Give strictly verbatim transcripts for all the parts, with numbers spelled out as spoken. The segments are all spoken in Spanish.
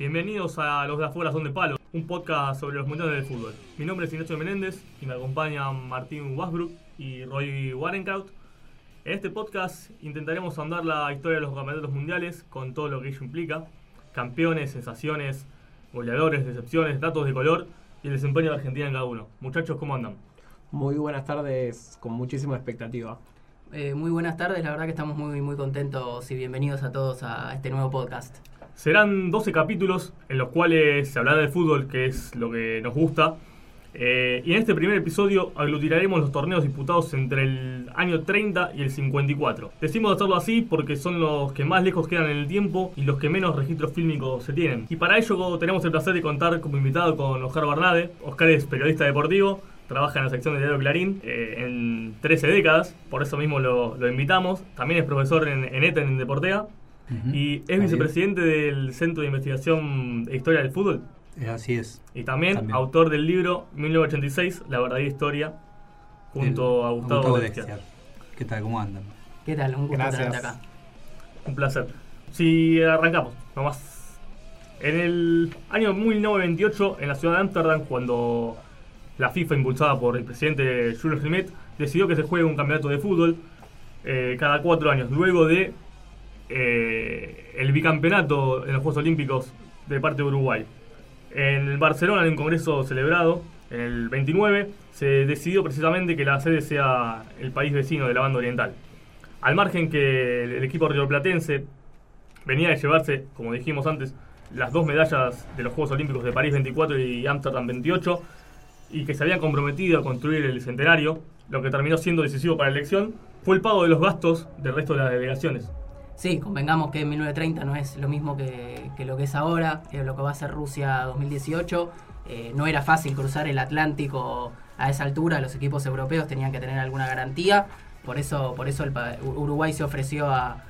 Bienvenidos a Los de Afuera Son de Palo, un podcast sobre los mundiales del fútbol. Mi nombre es Ignacio Menéndez y me acompañan Martín Wasbrook y Roy Warenkraut. En este podcast intentaremos ahondar la historia de los campeonatos mundiales con todo lo que ello implica: campeones, sensaciones, goleadores, decepciones, datos de color y el desempeño de Argentina en cada uno. Muchachos, ¿cómo andan? Muy buenas tardes, con muchísima expectativa. Eh, muy buenas tardes, la verdad que estamos muy, muy contentos y bienvenidos a todos a este nuevo podcast. Serán doce capítulos en los cuales se hablará del fútbol, que es lo que nos gusta. Eh, y en este primer episodio aglutinaremos los torneos disputados entre el año treinta y el cincuenta y cuatro. Decimos hacerlo así porque son los que más lejos quedan en el tiempo y los que menos registros fílmicos se tienen. Y para ello tenemos el placer de contar como invitado con Oscar Barnade. Oscar es periodista deportivo, trabaja en la sección de Diario Clarín eh, en trece décadas, por eso mismo lo, lo invitamos. También es profesor en, en ETA en Deportea. Uh-huh. Y es vicepresidente del Centro de Investigación e Historia del Fútbol. Así es. Y también, también. autor del libro mil novecientos ochenta y seis, La verdadera historia, junto el, a Gustavo, Gustavo Dexter. ¿Qué tal? ¿Cómo andan? ¿Qué tal? Un gusto Gracias. tenerte acá. Un placer. Si arrancamos, nomás. En el año mil novecientos veintiocho, en la ciudad de Ámsterdam, cuando la FIFA, impulsada por el presidente Jules Rimet, decidió que se juegue un campeonato de fútbol eh, cada cuatro años, luego de eh, el bicampeonato en los Juegos Olímpicos de parte de Uruguay. En Barcelona, en un congreso celebrado en el veintinueve, se decidió precisamente que la sede sea el país vecino de la banda oriental. Al margen que el equipo rioplatense venía de llevarse, como dijimos antes, las dos medallas de los Juegos Olímpicos de París veinticuatro y Ámsterdam veintiocho, y que se habían comprometido a construir el centenario, lo que terminó siendo decisivo para la elección fue el pago de los gastos del resto de las delegaciones. Sí, convengamos que en mil novecientos treinta no es lo mismo que, que lo que es ahora, que lo que va a ser Rusia dos mil dieciocho. Eh, no era fácil cruzar el Atlántico a esa altura, los equipos europeos tenían que tener alguna garantía, por eso por eso el, Uruguay se ofreció a,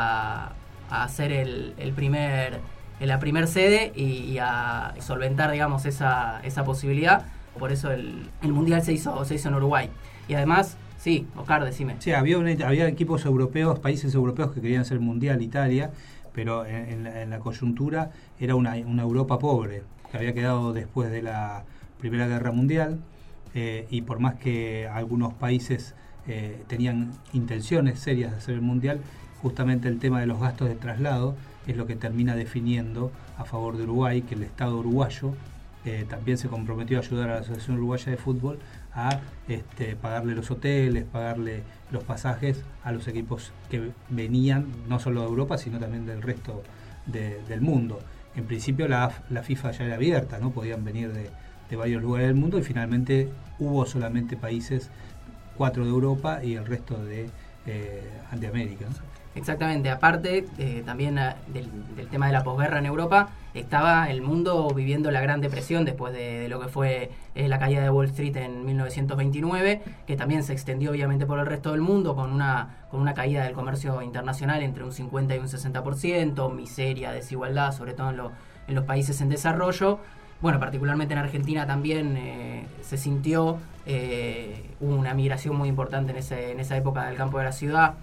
a, a hacer el, el primer, la primer sede y, y a solventar, digamos, esa, esa posibilidad. Por eso el, el Mundial se hizo, se hizo en Uruguay. Y además... Sí, Oscar, decime. Sí, había, un, había equipos europeos, países europeos que querían hacer Mundial, Italia, pero en, en, la, en la coyuntura era una, una Europa pobre, que había quedado después de la Primera Guerra Mundial, eh, y por más que algunos países eh, tenían intenciones serias de hacer el Mundial, justamente el tema de los gastos de traslado es lo que termina definiendo a favor de Uruguay, que el Estado uruguayo eh, también se comprometió a ayudar a la Asociación Uruguaya de Fútbol a este, pagarle los hoteles, pagarle los pasajes a los equipos que venían no solo de Europa, sino también del resto de, del mundo. En principio la, la FIFA ya era abierta, ¿no? Podían venir de, de varios lugares del mundo y finalmente hubo solamente países, cuatro de Europa y el resto de, eh, de América, ¿no? Exactamente, aparte eh, también uh, del, del tema de la posguerra en Europa, estaba el mundo viviendo la Gran Depresión después de, de lo que fue eh, la caída de Wall Street en mil novecientos veintinueve, que también se extendió obviamente por el resto del mundo con una, con una caída del comercio internacional entre un cincuenta y un sesenta por ciento, miseria, desigualdad, sobre todo en, lo, en los países en desarrollo. Bueno, particularmente en Argentina también eh, se sintió, eh, hubo una migración muy importante en, ese, en esa época del campo de la ciudad.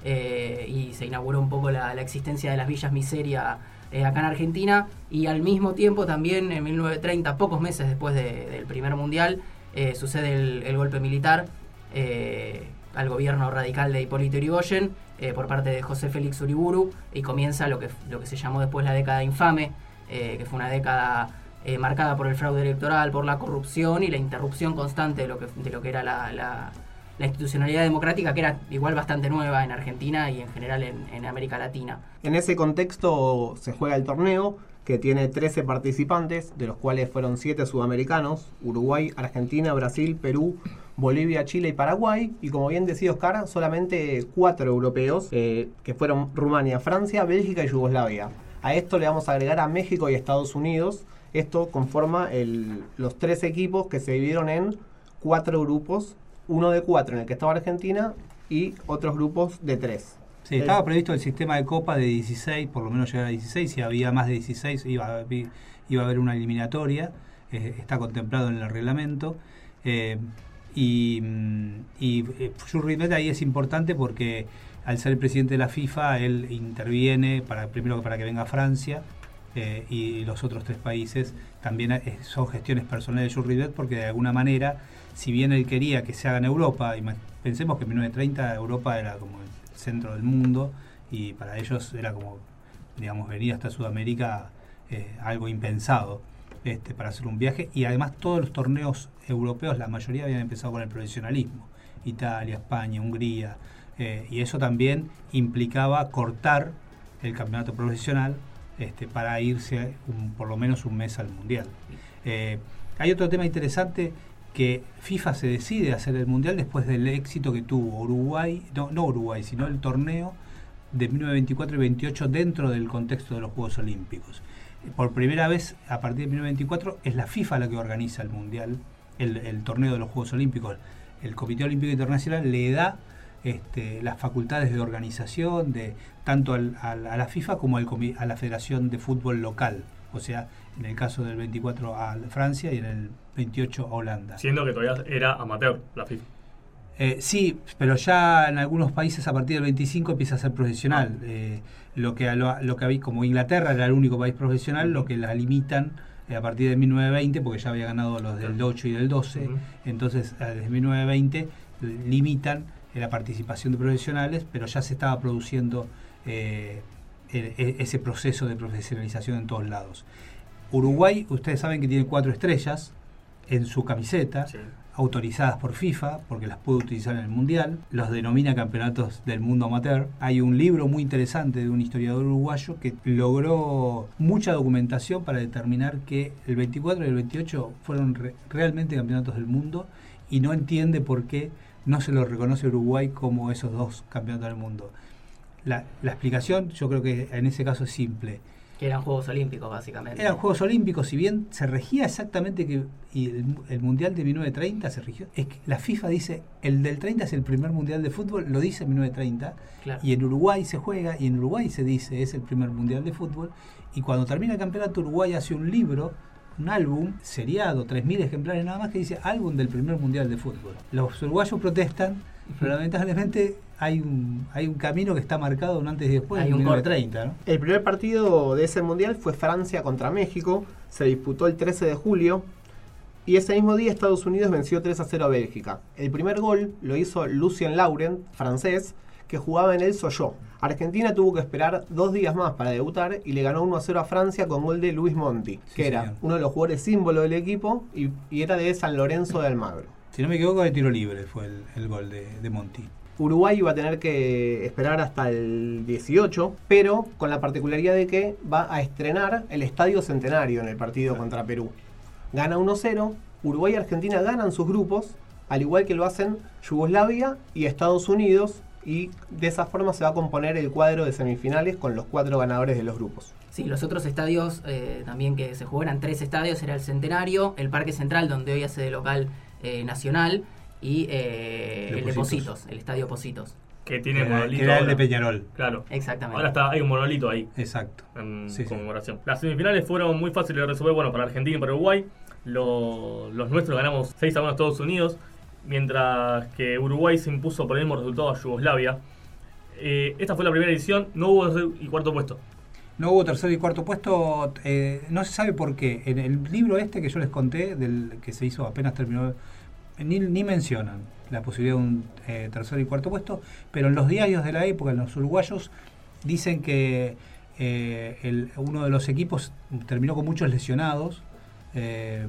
Eh, y se inauguró un poco la, la existencia de las villas miseria eh, acá en Argentina, y al mismo tiempo también en mil novecientos treinta, pocos meses después de, del primer mundial, eh, sucede el, el golpe militar eh, al gobierno radical de Hipólito Yrigoyen eh, por parte de José Félix Uriburu, y comienza lo que, lo que se llamó después la década infame, eh, que fue una década eh, marcada por el fraude electoral, por la corrupción y la interrupción constante de lo que, de lo que era la... la la institucionalidad democrática, que era igual bastante nueva en Argentina y en general en, en América Latina. En ese contexto se juega el torneo, que tiene trece participantes, de los cuales fueron siete sudamericanos: Uruguay, Argentina, Brasil, Perú, Bolivia, Chile y Paraguay. Y como bien decía Oscar, solamente cuatro europeos, eh, que fueron Rumania, Francia, Bélgica y Yugoslavia. A esto le vamos a agregar a México y Estados Unidos. Esto conforma el, los tres equipos que se dividieron en cuatro grupos, uno de cuatro en el que estaba Argentina y otros grupos de tres. Sí, estaba previsto el sistema de Copa de dieciséis, por lo menos llegar a dieciséis, si había más de dieciséis iba a, iba a haber una eliminatoria, eh, está contemplado en el reglamento. Eh, y y eh, Jules Rimet ahí es importante porque al ser el presidente de la FIFA, él interviene para primero para que venga Francia, eh, y los otros tres países también eh, son gestiones personales de Jules Rimet, porque de alguna manera, si bien él quería que se haga en Europa, pensemos que en mil novecientos treinta Europa era como el centro del mundo y para ellos era como, digamos, venir hasta Sudamérica eh, algo impensado este, para hacer un viaje, y además todos los torneos europeos, la mayoría habían empezado con el profesionalismo, Italia, España, Hungría, eh, y eso también implicaba cortar el campeonato profesional este, para irse un, por lo menos un mes al Mundial. Eh, hay otro tema interesante, que FIFA se decide hacer el Mundial después del éxito que tuvo Uruguay, no, no Uruguay, sino el torneo de mil novecientos veinticuatro y veintiocho dentro del contexto de los Juegos Olímpicos. Por primera vez, a partir de mil novecientos veinticuatro, es la FIFA la que organiza el Mundial, el, el torneo de los Juegos Olímpicos. El Comité Olímpico Internacional le da este, las facultades de organización de tanto al, al, a la FIFA como al, a la Federación de Fútbol local. O sea, en el caso del veinticuatro a Francia y en el veintiocho a Holanda. Siendo que todavía era amateur la FIFA. Eh, sí, pero ya en algunos países a partir del veinticinco empieza a ser profesional. Eh, lo que lo, lo que había, como Inglaterra era el único país profesional, uh-huh. lo que la limitan eh, a partir de mil novecientos veinte, porque ya había ganado los del ocho y del doce, uh-huh. entonces eh, desde mil novecientos veinte limitan eh, la participación de profesionales, pero ya se estaba produciendo eh, el, el, ese proceso de profesionalización en todos lados. Uruguay, ustedes saben que tiene cuatro estrellas en su camiseta, sí. autorizadas por FIFA, porque las puede utilizar en el Mundial, los denomina campeonatos del mundo amateur. Hay un libro muy interesante de un historiador uruguayo que logró mucha documentación para determinar que el veinticuatro y el veintiocho fueron re- realmente campeonatos del mundo, y no entiende por qué no se lo reconoce a Uruguay como esos dos campeonatos del mundo. La, la explicación, yo creo que en ese caso es simple. Que eran Juegos Olímpicos, básicamente. Eran Juegos Olímpicos, si bien se regía exactamente que y el, el Mundial de mil novecientos treinta se rigió, es que la FIFA dice, el del treinta es el primer Mundial de fútbol, lo dice en mil novecientos treinta, claro. Y en Uruguay se juega, y en Uruguay se dice, es el primer Mundial de fútbol, y cuando termina el campeonato, Uruguay hace un libro, un álbum, seriado, tres mil ejemplares nada más, que dice álbum del primer Mundial de fútbol. Los uruguayos protestan, pero lamentablemente hay un hay un camino que está marcado un antes y después en mil novecientos treinta, ¿no? El primer partido de ese mundial fue Francia contra México, se disputó el trece de julio, y ese mismo día Estados Unidos venció tres a cero a Bélgica. El primer gol lo hizo Lucien Laurent, francés, que jugaba en el Sochaux. Argentina tuvo que esperar dos días más para debutar y le ganó uno a cero a Francia con gol de Luis Monti, sí, que era señor. uno de los jugadores símbolo del equipo y, y era de San Lorenzo de Almagro. Si no me equivoco, de tiro libre fue el, el gol de, de Monti. Uruguay iba a tener que esperar hasta el dieciocho, pero con la particularidad de que va a estrenar el Estadio Centenario en el partido claro. contra Perú. Gana uno cero, Uruguay y Argentina ganan sus grupos, al igual que lo hacen Yugoslavia y Estados Unidos, y de esa forma se va a componer el cuadro de semifinales con los cuatro ganadores de los grupos. Sí, los otros estadios eh, también que se jugaron, tres estadios, era el Centenario, el Parque Central, donde hoy hace de local eh, Nacional, y eh, el de Pocitos, el Estadio Pocitos. Que tiene era, monolito. Era el ahora. de Peñarol. Claro. Exactamente. Ahora está, hay un monolito ahí. Exacto. En sí, conmemoración. Sí. Las semifinales fueron muy fáciles de resolver, bueno, para Argentina y para Uruguay. Lo, los nuestros ganamos seis a uno a Estados Unidos, mientras que Uruguay se impuso por el mismo resultado a Yugoslavia. Eh, esta fue la primera edición, no hubo tercer y cuarto puesto. No hubo tercer y cuarto puesto, eh, no se sabe por qué. En el libro este que yo les conté, del que se hizo apenas terminó, ni, ni mencionan la posibilidad de un eh, tercer y cuarto puesto, pero en los diarios de la época, en los uruguayos, dicen que eh, el, uno de los equipos terminó con muchos lesionados, eh,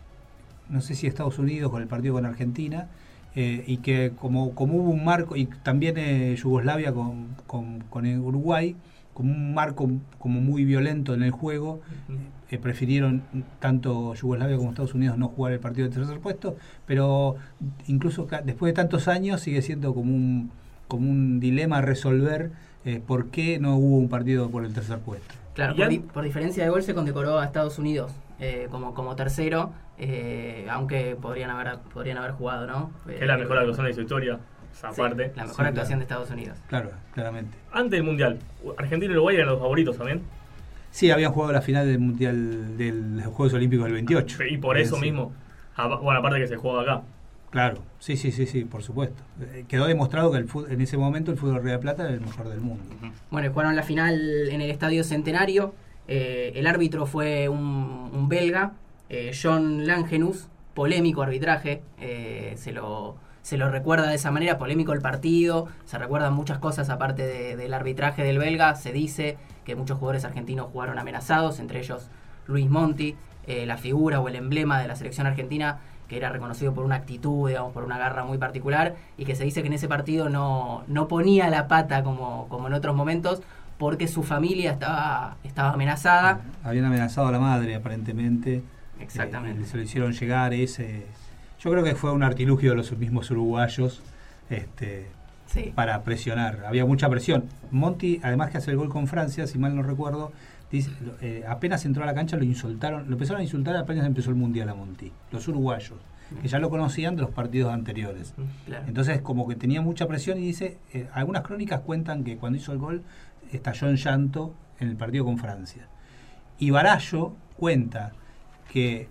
no sé si Estados Unidos con el partido con Argentina, eh, y que como, como hubo un marco, y también eh, Yugoslavia con, con, con el Uruguay, como un marco como muy violento en el juego, uh-huh. eh, prefirieron tanto Yugoslavia como Estados Unidos no jugar el partido de tercer puesto, pero incluso ca- después de tantos años sigue siendo como un como un dilema a resolver eh, por qué no hubo un partido por el tercer puesto. Claro, por, di- por diferencia de gol se condecoró a Estados Unidos eh, como, como tercero, eh, aunque podrían haber podrían haber jugado, ¿no? Que es la mejor actuación de su historia. Sí, aparte. la mejor sí, actuación claro. de Estados Unidos. Claro, claramente. Antes del Mundial, Argentina y Uruguay eran los favoritos también. Sí, habían jugado la final del Mundial de los Juegos Olímpicos del veintiocho. Y por eso sí. mismo, bueno, aparte que se juega acá. Claro, sí, sí, sí, sí, por supuesto. Eh, quedó demostrado que el fútbol, en ese momento el fútbol Río de Plata era el mejor del mundo. Bueno, jugaron la final en el Estadio Centenario, Eh, el árbitro fue un, un belga, eh, John Langenus, polémico arbitraje, eh, se lo... se lo recuerda de esa manera, polémico el partido, se recuerdan muchas cosas aparte de, del arbitraje del belga, se dice que muchos jugadores argentinos jugaron amenazados, entre ellos Luis Monti, eh, la figura o el emblema de la selección argentina, que era reconocido por una actitud, digamos, por una garra muy particular, y que se dice que en ese partido no, no ponía la pata como, como en otros momentos, porque su familia estaba, estaba amenazada. Habían amenazado a la madre, aparentemente. Exactamente. Eh, se lo hicieron llegar ese... Yo creo que fue un artilugio de los mismos uruguayos este, sí. para presionar. Había mucha presión. Monti, además que hace el gol con Francia, si mal no recuerdo, dice, eh, apenas entró a la cancha lo insultaron, lo empezaron a insultar apenas empezó el Mundial a Monti. Los uruguayos, que ya lo conocían de los partidos anteriores. Claro. Entonces como que tenía mucha presión y dice, eh, algunas crónicas cuentan que cuando hizo el gol estalló en llanto en el partido con Francia. Y Barallo cuenta que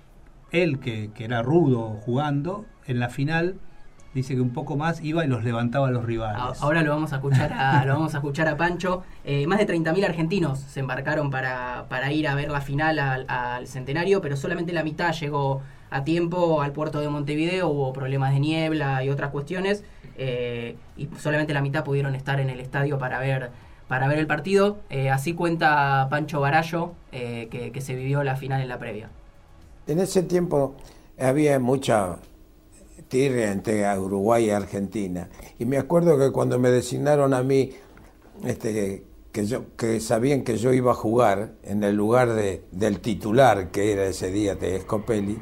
él, que, que era rudo jugando, en la final dice que un poco más iba y los levantaba a los rivales. Ahora lo vamos a escuchar a, lo vamos a, escuchar a Pancho. Eh, más de treinta mil argentinos se embarcaron para, para ir a ver la final al, al Centenario, pero solamente la mitad llegó a tiempo al puerto de Montevideo. Hubo problemas de niebla y otras cuestiones, eh, y solamente la mitad pudieron estar en el estadio para ver, para ver el partido. Eh, así cuenta Pancho Barallo, eh, que, que se vivió la final en la previa. En ese tiempo había mucha tirria entre Uruguay y Argentina. Y me acuerdo que cuando me designaron a mí, este, que, que, yo, que sabían que yo iba a jugar en el lugar de, del titular, que era ese día de Scopelli,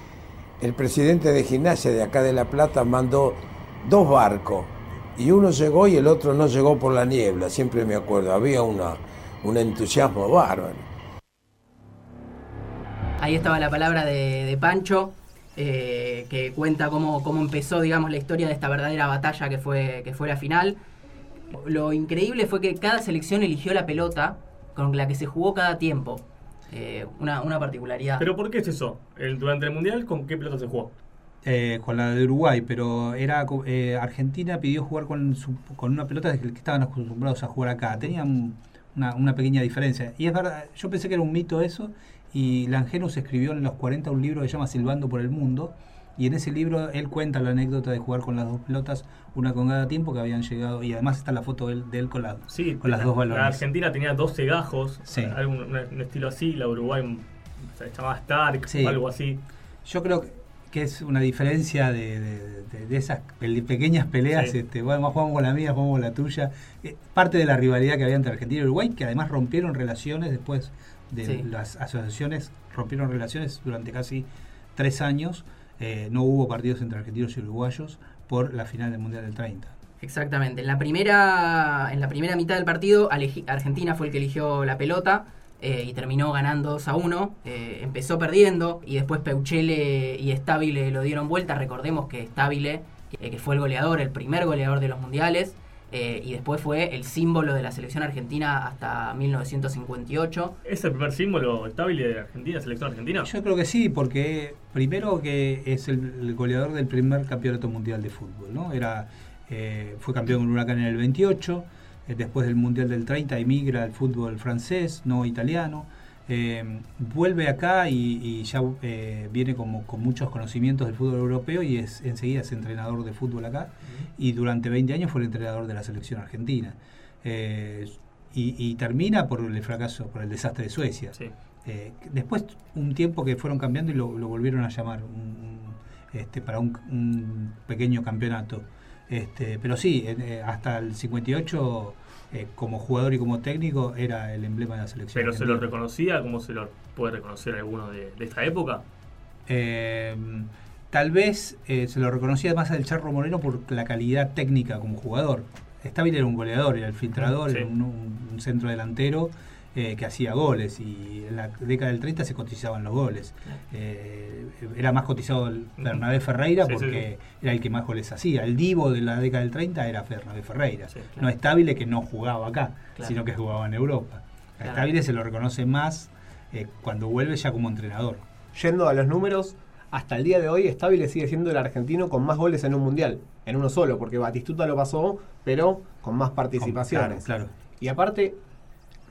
el presidente de Gimnasia de acá de La Plata mandó dos barcos. Y uno llegó y el otro no llegó por la niebla, siempre me acuerdo. Había una, un entusiasmo bárbaro. Ahí estaba la palabra de, de Pancho, eh, que cuenta cómo, cómo empezó, digamos, la historia de esta verdadera batalla que fue, que fue la final. Lo increíble fue que cada selección eligió la pelota con la que se jugó cada tiempo. Eh, una, una particularidad. ¿Pero por qué es eso? El, durante el Mundial, ¿con qué pelota se jugó? Eh, con la de Uruguay, pero era eh, Argentina pidió jugar con, su, con una pelota de que estaban acostumbrados a jugar acá. Tenían una, una pequeña diferencia. Y es verdad, yo pensé que era un mito eso. Y Langenus escribió en los cuarenta un libro que se llama Silbando por el Mundo, y en ese libro él cuenta la anécdota de jugar con las dos pelotas, una con cada tiempo, que habían llegado, y además está la foto de él, de él con, la, sí, con las la, dos balones. La Argentina tenía doce gajos, sí. algún, un, un estilo así, la Uruguay se llamaba Stark, sí. algo así. Yo creo que es una diferencia de, de, de, de esas pequeñas peleas, sí. este, bueno, jugamos con la mía, jugamos con la tuya, eh, parte de la rivalidad que había entre Argentina y Uruguay, que además rompieron relaciones después de sí. las asociaciones, rompieron relaciones durante casi tres años. Eh, no hubo partidos entre argentinos y uruguayos por la final del Mundial del treinta. Exactamente. En la primera, en la primera mitad del partido, Argentina fue el que eligió la pelota eh, y terminó ganando dos a uno. Eh, empezó perdiendo y después Peuchele y Stabile lo dieron vuelta. Recordemos que Stabile, eh, que fue el goleador, el primer goleador de los mundiales, Eh, y después fue el símbolo de la selección argentina hasta mil novecientos cincuenta y ocho. ¿Es el primer símbolo estable de Argentina, selección argentina? Yo creo que sí, porque primero que es el, el goleador del primer campeonato mundial de fútbol, ¿no? Era, eh, fue campeón con Huracán en el veintiocho, eh, después del Mundial del treinta emigra al fútbol francés, no italiano. Eh, vuelve acá y, y ya eh, viene como, con muchos conocimientos del fútbol europeo y es enseguida es entrenador de fútbol acá, uh-huh. y durante veinte años fue el entrenador de la selección argentina, eh, y, y termina por el fracaso, por el desastre de Suecia. Sí. Eh, después un tiempo que fueron cambiando y lo, lo volvieron a llamar un, este, para un, un pequeño campeonato, este, pero sí, eh, hasta el cincuenta y ocho Eh, como jugador y como técnico era el emblema de la selección. ¿Pero argentina. se lo reconocía? ¿Cómo se lo puede reconocer alguno de, de esta época? Eh, tal vez eh, se lo reconocía más al Charro Moreno por la calidad técnica como jugador. Stabile era un goleador, era el filtrador, sí. era un, un, un centro delantero eh, que hacía goles, y en la década del treinta se cotizaban los goles. Eh, era más cotizado el Bernabé Ferreira, sí, porque sí, sí. era el que más goles hacía. El divo de la década del treinta era Bernabé Ferreira. Sí, claro. No Stabile, que no jugaba acá, claro. sino que jugaba en Europa. A claro. Stabile se lo reconoce más eh, cuando vuelve ya como entrenador. Yendo a los números, hasta el día de hoy Stabile sigue siendo el argentino con más goles en un mundial, en uno solo, porque Batistuta lo pasó, pero con más participaciones. Con, claro, claro. Y aparte,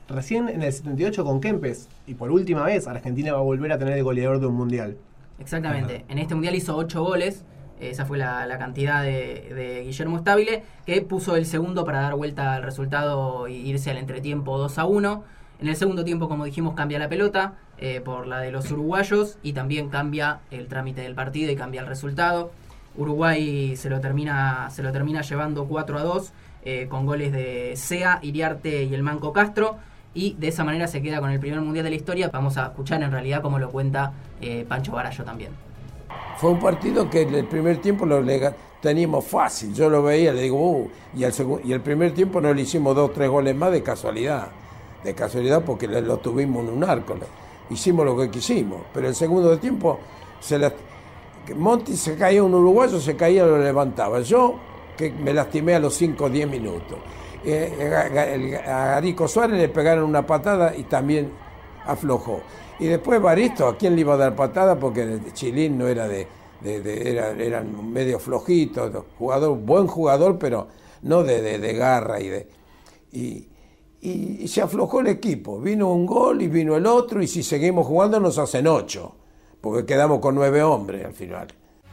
Recién en el setenta y ocho con Kempes, y por última vez Argentina va a volver a tener el goleador de un mundial. Exactamente. Ajá. En este mundial hizo ocho goles. Esa fue la, la cantidad de, de Guillermo Stabile, que puso el segundo para dar vuelta al resultado e irse al entretiempo dos a uno. En el segundo tiempo, como dijimos, cambia la pelota eh, por la de los uruguayos y también cambia el trámite del partido y cambia el resultado. Uruguay se lo termina, se lo termina llevando cuatro a dos eh, con goles de Sea, Iriarte y el Manco Castro. Y de esa manera se queda con el primer mundial de la historia. Vamos a escuchar en realidad cómo lo cuenta eh, Pancho Barallo también. Fue un partido que en el primer tiempo lo lega- teníamos fácil. Yo lo veía, le digo, uh, y, el segu- y el primer tiempo no le hicimos dos, tres goles más de casualidad. De casualidad porque le- lo tuvimos en un arco. le- Hicimos lo que quisimos. Pero el segundo tiempo, se la- Monti se caía un uruguayo, se caía, lo levantaba. Yo, que me lastimé a los cinco o diez minutos. Eh, a, el- a Garico Suárez le pegaron una patada y también aflojó. Y después Baristo, ¿a quién le iba a dar patada? Porque Chilín no era de... de, de era, eran medio flojitos, jugador, buen jugador, pero no de, de, de garra y de... Y, y, y se aflojó el equipo. Vino un gol y vino el otro, y si seguimos jugando nos hacen ocho, porque quedamos con nueve hombres al final.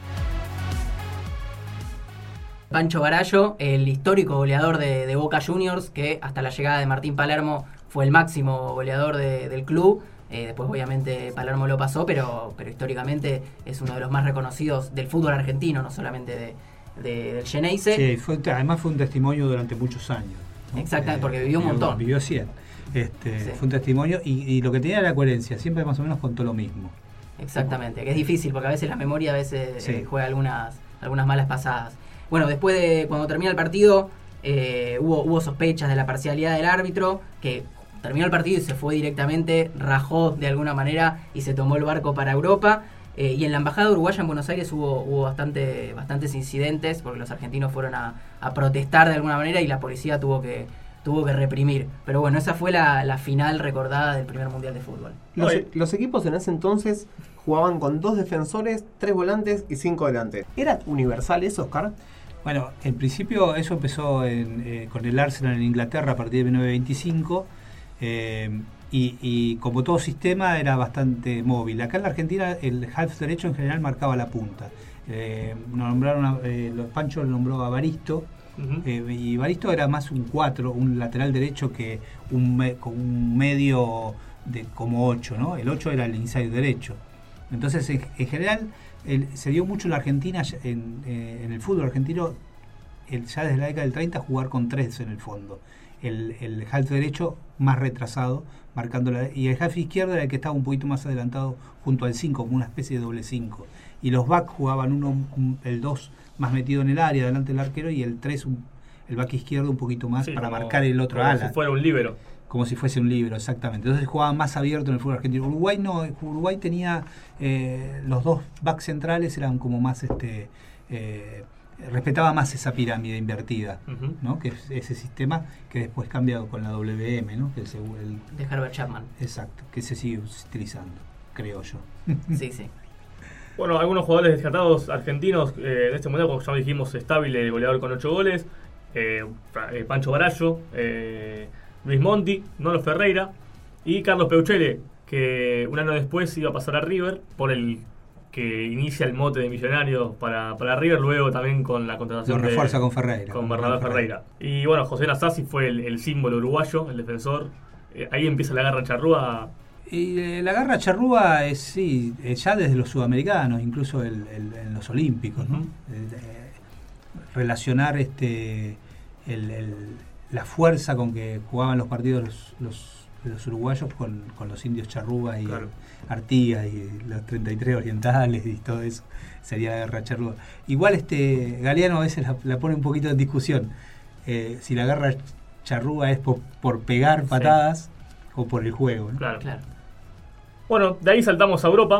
Pancho Barallo, el histórico goleador de, de Boca Juniors, que hasta la llegada de Martín Palermo fue el máximo goleador de, del club. Eh, después obviamente Palermo lo pasó, pero, pero históricamente es uno de los más reconocidos del fútbol argentino, no solamente de, de, del Xeneize. Sí, fue, además fue un testimonio durante muchos años, ¿no? Exactamente, porque vivió un montón. Vivió cien. Este, Sí. Fue un testimonio y, y lo que tenía era la coherencia, siempre más o menos contó lo mismo. Exactamente, que es difícil porque a veces la memoria a veces Sí. eh, juega algunas, algunas malas pasadas. Bueno, después de cuando termina el partido eh, hubo, hubo sospechas de la parcialidad del árbitro, que terminó el partido y se fue directamente, rajó de alguna manera y se tomó el barco para Europa. Eh, y en la embajada uruguaya en Buenos Aires hubo, hubo bastante, bastantes incidentes porque los argentinos fueron a, a protestar de alguna manera y la policía tuvo que, tuvo que reprimir. Pero bueno, esa fue la, la final recordada del primer mundial de fútbol. Los, Oye. los equipos en ese entonces jugaban con dos defensores, tres volantes y cinco delantes. ¿Era universal eso, Oscar? Bueno, en principio eso empezó en, eh, con el Arsenal en Inglaterra a partir de mil novecientos veinticinco. Eh, y, y como todo sistema era bastante móvil. Acá en la Argentina el half derecho en general marcaba la punta. Eh, nombraron a, eh, los Pancho lo nombró a Baristo. Ujú. Eh, y Baristo era más un cuatro, un lateral derecho que un, me, con un medio de como ocho, ¿no? El ocho era el inside derecho. Entonces, en, en general, el, se dio mucho en la Argentina, en, eh, en el fútbol argentino, el, ya desde la década del treinta, jugar con tres en el fondo. El, el half derecho más retrasado, marcando la, y el half izquierdo era el que estaba un poquito más adelantado junto al cinco, como una especie de doble cinco. Y los back jugaban uno, un, el dos más metido en el área, delante del arquero, y el tres, un, el back izquierdo un poquito más Sí, para como- marcar el otro como ala. si fuera un líbero. Como si fuese un libro, exactamente. Entonces jugaban más abierto en el fútbol argentino. Uruguay no, Uruguay tenía eh, los dos backs centrales eran como más este eh, respetaba más esa pirámide invertida, Ujú. ¿no? Que es ese sistema que después cambia con la W M, ¿no? Que es el, el- De Herbert Chapman. exacto, que se sigue utilizando, creo yo. Sí, sí. Bueno, algunos jugadores destacados argentinos eh, de este mundial, como ya dijimos, Stabile, el goleador con ocho goles, eh, Fra- eh, Pancho Barallo, eh, Luis Monti, Nolo Ferreira y Carlos Peuchele, que un año después iba a pasar a River por el que inicia el mote de Millonarios para, para River, luego también con la contratación Lo de- refuerza con Ferreira. con Bernabé Ferreira. Y bueno, José Nasasi fue el, el símbolo uruguayo, el defensor. Eh, ahí empieza la garra charrúa. Y eh, la garra charrúa es, sí, eh, ya desde los sudamericanos, incluso el, el- en los olímpicos, ¿no? Ujú. Eh, eh, relacionar este el, el- la fuerza con que jugaban los partidos los, los, los uruguayos con, con los indios charrúa y Claro. Artigas y los treinta y tres orientales y todo eso, sería la guerra charrúa. Igual este Galeano a veces la, la pone un poquito en discusión, eh, si la guerra charrúa es por, por pegar patadas o por el juego, ¿no? Claro. Claro. Bueno, de ahí saltamos a Europa,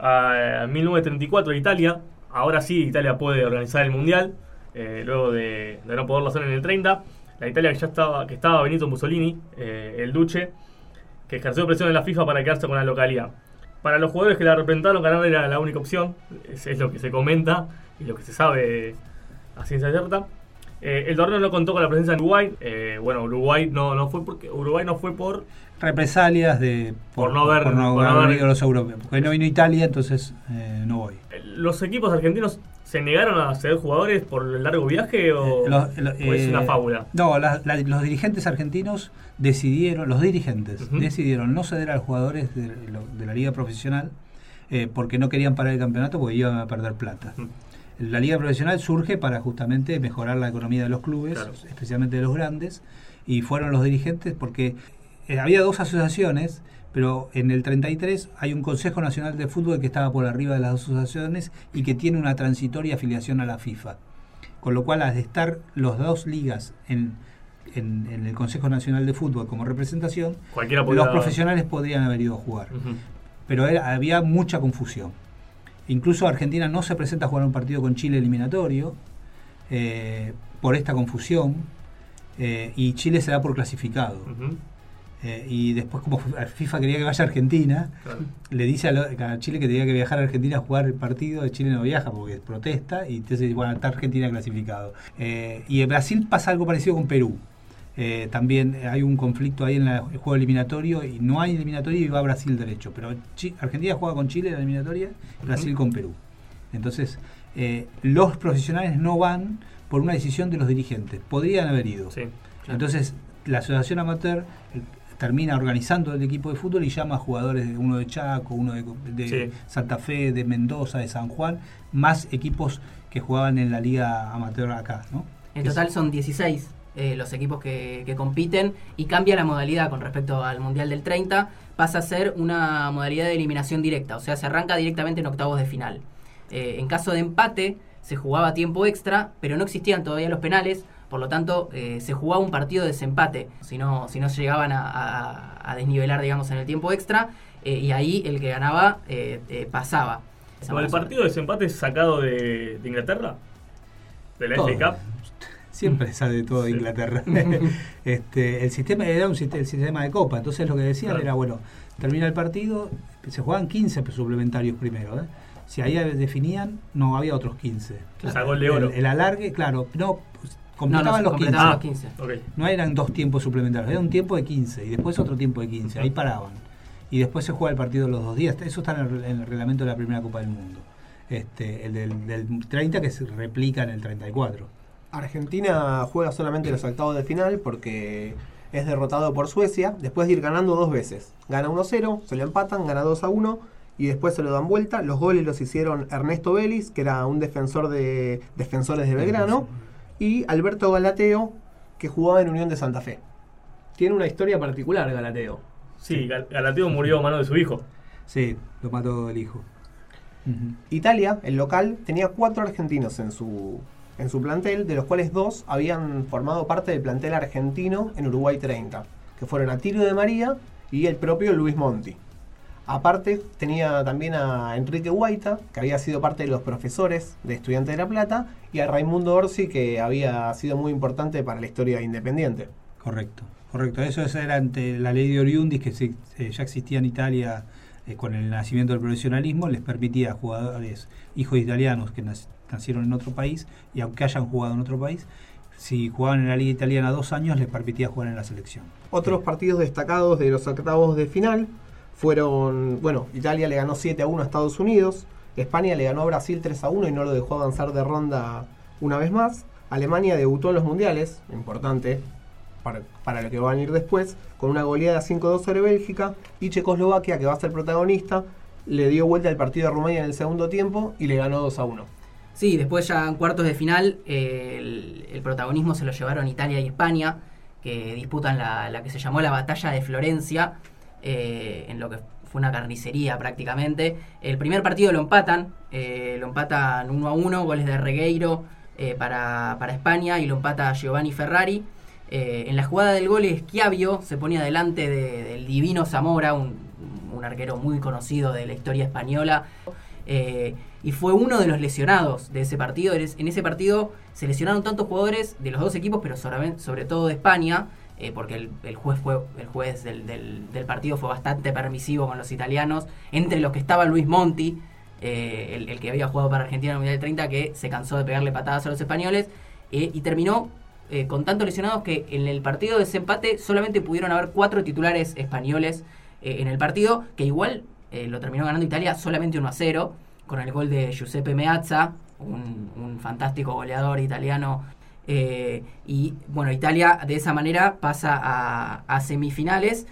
a mil novecientos treinta y cuatro, Italia. Ahora sí, Italia puede organizar el Mundial, eh, luego de, de no poderlo hacer en el treinta. La Italia que ya estaba, que estaba Benito Mussolini, eh, el Duce, que ejerció presión en la FIFA para quedarse con la localidad. Para los jugadores que la representaron, ganar era la única opción, es, es lo que se comenta y lo que se sabe a ciencia cierta. Eh, el torneo no contó con la presencia de Uruguay. Eh, bueno, Uruguay no, no fue porque Uruguay no fue por represalias de por, por no haber, por no por haber no haber venido los europeos. Porque no vino Italia, entonces eh, no voy. ¿Los equipos argentinos se negaron a ceder jugadores por el largo viaje o, Eh, los- lo- o es eh, una fábula? No, la- la- los dirigentes argentinos decidieron, los dirigentes Ujú. decidieron no ceder a los jugadores de, lo- de la liga profesional eh, porque no querían parar el campeonato porque iban a perder plata. Ujú. La liga profesional surge para justamente mejorar la economía de los clubes, Claro. especialmente de los grandes, y fueron los dirigentes porque eh, había dos asociaciones, pero en el treinta y tres hay un Consejo Nacional de Fútbol que estaba por arriba de las dos asociaciones y que tiene una transitoria afiliación a la FIFA. Con lo cual, al estar las dos ligas en, en, en el Consejo Nacional de Fútbol como representación, Cualquiera podía- los profesionales podrían haber ido a jugar. Ujú. Pero era- había mucha confusión. Incluso Argentina no se presenta a jugar un partido con Chile eliminatorio eh, por esta confusión eh, y Chile se da por clasificado. Ujú. Eh, y después, como FIFA quería que vaya a Argentina, Claro. le dice a, lo- a Chile que tenía que viajar a Argentina a jugar el partido. De Chile no viaja porque protesta y entonces, bueno, está Argentina clasificado. Eh, y en Brasil pasa algo parecido con Perú. Eh, también hay un conflicto ahí en la- el juego eliminatorio y no hay eliminatoria y va Brasil derecho. Pero Chi- Argentina juega con Chile en la eliminatoria, Brasil con Perú. Entonces, eh, los profesionales no van por una decisión de los dirigentes. Podrían haber ido. Sí. Claro. Entonces, la asociación amateur eh, termina organizando el equipo de fútbol y llama a jugadores, de uno de Chaco, uno de, de Sí. Santa Fe, de Mendoza, de San Juan, más equipos que jugaban en la liga amateur acá, ¿no? En Que total son dieciséis eh, los equipos que, que compiten y cambia la modalidad con respecto al Mundial del treinta. Pasa a ser una modalidad de eliminación directa, o sea, se arranca directamente en octavos de final. Eh, en caso de empate, se jugaba tiempo extra, pero no existían todavía los penales, por lo tanto, eh, se jugaba un partido de desempate, si no, si no se llegaban a, a- a desnivelar, digamos, en el tiempo extra, eh, y ahí el que ganaba eh, eh, pasaba. Esa ¿O el mala suerte. partido de desempate es sacado de, de Inglaterra? ¿De la Todo. F A Cup? Siempre sale de todo de Sí. Inglaterra. este, el sistema era un sist- el sistema de copa, entonces lo que decían Claro. era, bueno, termina el partido, se jugaban quince suplementarios primero, ¿eh? Si ahí definían, no había otros quince. O sea, gol de oro. El, el alargue, claro, no, pues, No, no, completaban se los completaban Ah, los quince. ok. No eran dos tiempos suplementarios, era un tiempo de quince y después otro tiempo de quince, ahí paraban. Y después se juega el partido los dos días. Eso está en el, en el reglamento de la primera Copa del Mundo. Este, el del, del treinta que se replica en el treinta y cuatro. Argentina juega solamente los octavos de final porque es derrotado por Suecia después de ir ganando dos veces. Gana uno cero, se lo empatan, gana dos a uno y después se lo dan vuelta. Los goles los hicieron Ernesto Vélez, que era un defensor de defensores de Belgrano, y Alberto Galateo, que jugaba en Unión de Santa Fe. Tiene una historia particular Galateo. Sí, Gal- Galateo murió a mano de su hijo. Sí, lo mató el hijo. Ujú. Italia, el local, tenía cuatro argentinos en su, en su plantel, de los cuales dos habían formado parte del plantel argentino en Uruguay treinta, que fueron Atilio de María y el propio Luis Monti. Aparte, tenía también a Enrique Guaita, que había sido parte de los profesores de Estudiantes de La Plata, y a Raimundo Orsi, que había sido muy importante para la historia de Independiente. Correcto, correcto. Eso es- era ante la ley de Oriundis, que se- eh, ya existía en Italia eh, con el nacimiento del profesionalismo, les permitía a jugadores, hijos de italianos que nac- nacieron en otro país, y aunque hayan jugado en otro país, si jugaban en la liga italiana dos años, les permitía jugar en la selección. Otros partidos destacados de los octavos de final fueron, bueno, Italia le ganó siete a uno a Estados Unidos, España le ganó a Brasil tres a uno y no lo dejó avanzar de ronda una vez más, Alemania debutó en los mundiales, importante para, para lo que va a venir después, con una goleada cinco a dos sobre Bélgica, y Checoslovaquia, que va a ser protagonista, le dio vuelta al partido de Rumania en el segundo tiempo y le ganó dos a uno. Sí, después ya en cuartos de final eh, el, el protagonismo se lo llevaron Italia y España, que disputan la, la que se llamó la Batalla de Florencia, eh, en lo que fue una carnicería prácticamente. El primer partido lo empatan, eh, lo empatan uno a uno, goles de Regueiro eh, para, para España, y lo empata Giovanni Ferrari. Eh, en la jugada del gol, Schiavio se pone adelante de, del divino Zamora, un, un arquero muy conocido de la historia española, eh, y fue uno de los lesionados de ese partido. En ese partido se lesionaron tantos jugadores de los dos equipos, pero sobre, sobre todo de España, eh, porque el, el juez fue el juez del, del, del partido fue bastante permisivo con los italianos, entre los que estaba Luis Monti, eh, el, el que había jugado para Argentina en el Mundial treinta, que se cansó de pegarle patadas a los españoles. eh, y terminó eh, con tantos lesionados que en el partido de desempate solamente pudieron haber cuatro titulares españoles eh, en el partido, que igual eh, lo terminó ganando Italia solamente uno a cero, con el gol de Giuseppe Meazza, un, un fantástico goleador italiano. Eh, y bueno, Italia de esa manera pasa a, a semifinales,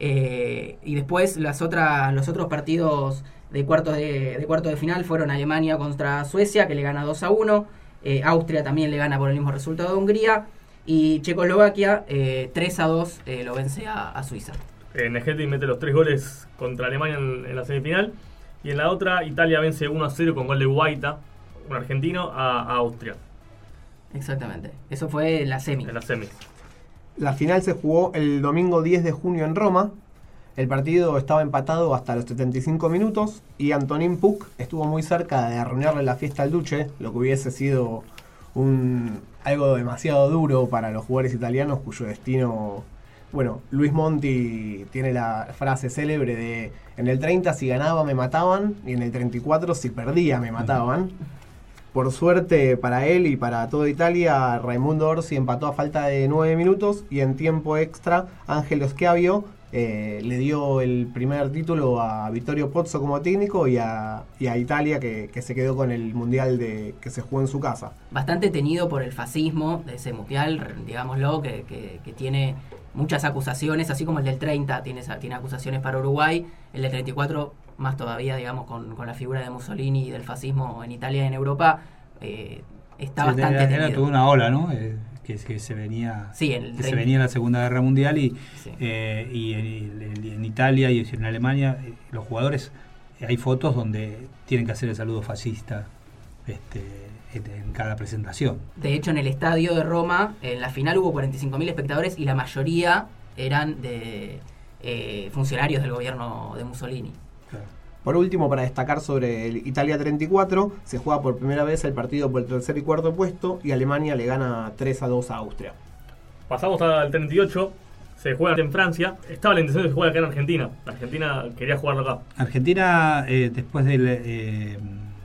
eh, y después las otras, los otros partidos de cuartos de, de cuartos de final fueron Alemania contra Suecia, que le gana dos a uno, eh, Austria también le gana por el mismo resultado a Hungría, y Checoslovaquia eh, tres a dos eh, lo vence a, a Suiza. Eh, Negretti mete los tres goles contra Alemania en, en la semifinal, y en la otra Italia vence uno a cero con gol de Guaita, un argentino, a, a Austria. Exactamente, eso fue la semi. En la semi. La final se jugó el domingo diez de junio en Roma. El partido estaba empatado hasta los setenta y cinco minutos y Antonín Puc estuvo muy cerca de arruinarle la fiesta al Duce, lo que hubiese sido un, algo demasiado duro para los jugadores italianos cuyo destino... Bueno, Luis Monti tiene la frase célebre de en el treinta si ganaba me mataban y en el treinta y cuatro si perdía me mataban. Por suerte para él y para toda Italia, Raimundo Orsi empató a falta de nueve minutos y en tiempo extra Angelo Schiavio eh, le dio el primer título a Vittorio Pozzo como técnico y a, y a Italia que, que se quedó con el mundial de, que se jugó en su casa. Bastante tenido por el fascismo de ese mundial, digámoslo, que, que, que tiene muchas acusaciones, así como el del treinta tiene, tiene acusaciones para Uruguay, el del treinta y cuatro más todavía, digamos, con, con la figura de Mussolini y del fascismo en Italia y en Europa, eh, está sí, bastante era, tenido. era toda una ola, ¿no? Eh, que, que se venía sí, en que se venía en la Segunda Guerra Mundial y, sí. eh, y en, en Italia y en Alemania eh, los jugadores, eh, hay fotos donde tienen que hacer el saludo fascista este, en cada presentación. De hecho, en el estadio de Roma, en la final hubo cuarenta y cinco mil espectadores y la mayoría eran de eh, funcionarios del gobierno de Mussolini. Claro. Por último, para destacar sobre el Italia treinta y cuatro, se juega por primera vez el partido por el tercer y cuarto puesto y Alemania le gana tres a dos a Austria. Pasamos al treinta y ocho, se juega en Francia. Estaba la intención de jugar acá en Argentina. Argentina quería jugarlo acá. Argentina, eh, después del, eh,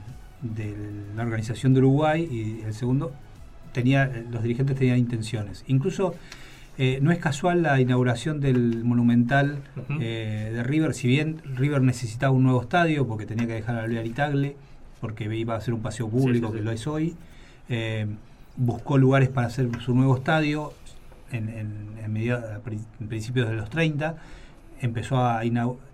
de la organización de Uruguay y el segundo, tenía, los dirigentes tenían intenciones. Incluso eh, no es casual la inauguración del Monumental uh-huh. eh, de River, si bien River necesitaba un nuevo estadio porque tenía que dejar a Alvear y Tagle, porque iba a ser un paseo público, sí, sí, sí. que lo es hoy. Eh, buscó lugares para hacer su nuevo estadio en, en, en, media, en principios de los treinta, empezó a,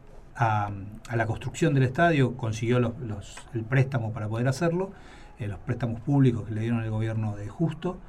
a, a la construcción del estadio, consiguió los, los, el préstamo para poder hacerlo, eh, los préstamos públicos que le dieron el gobierno de Justo,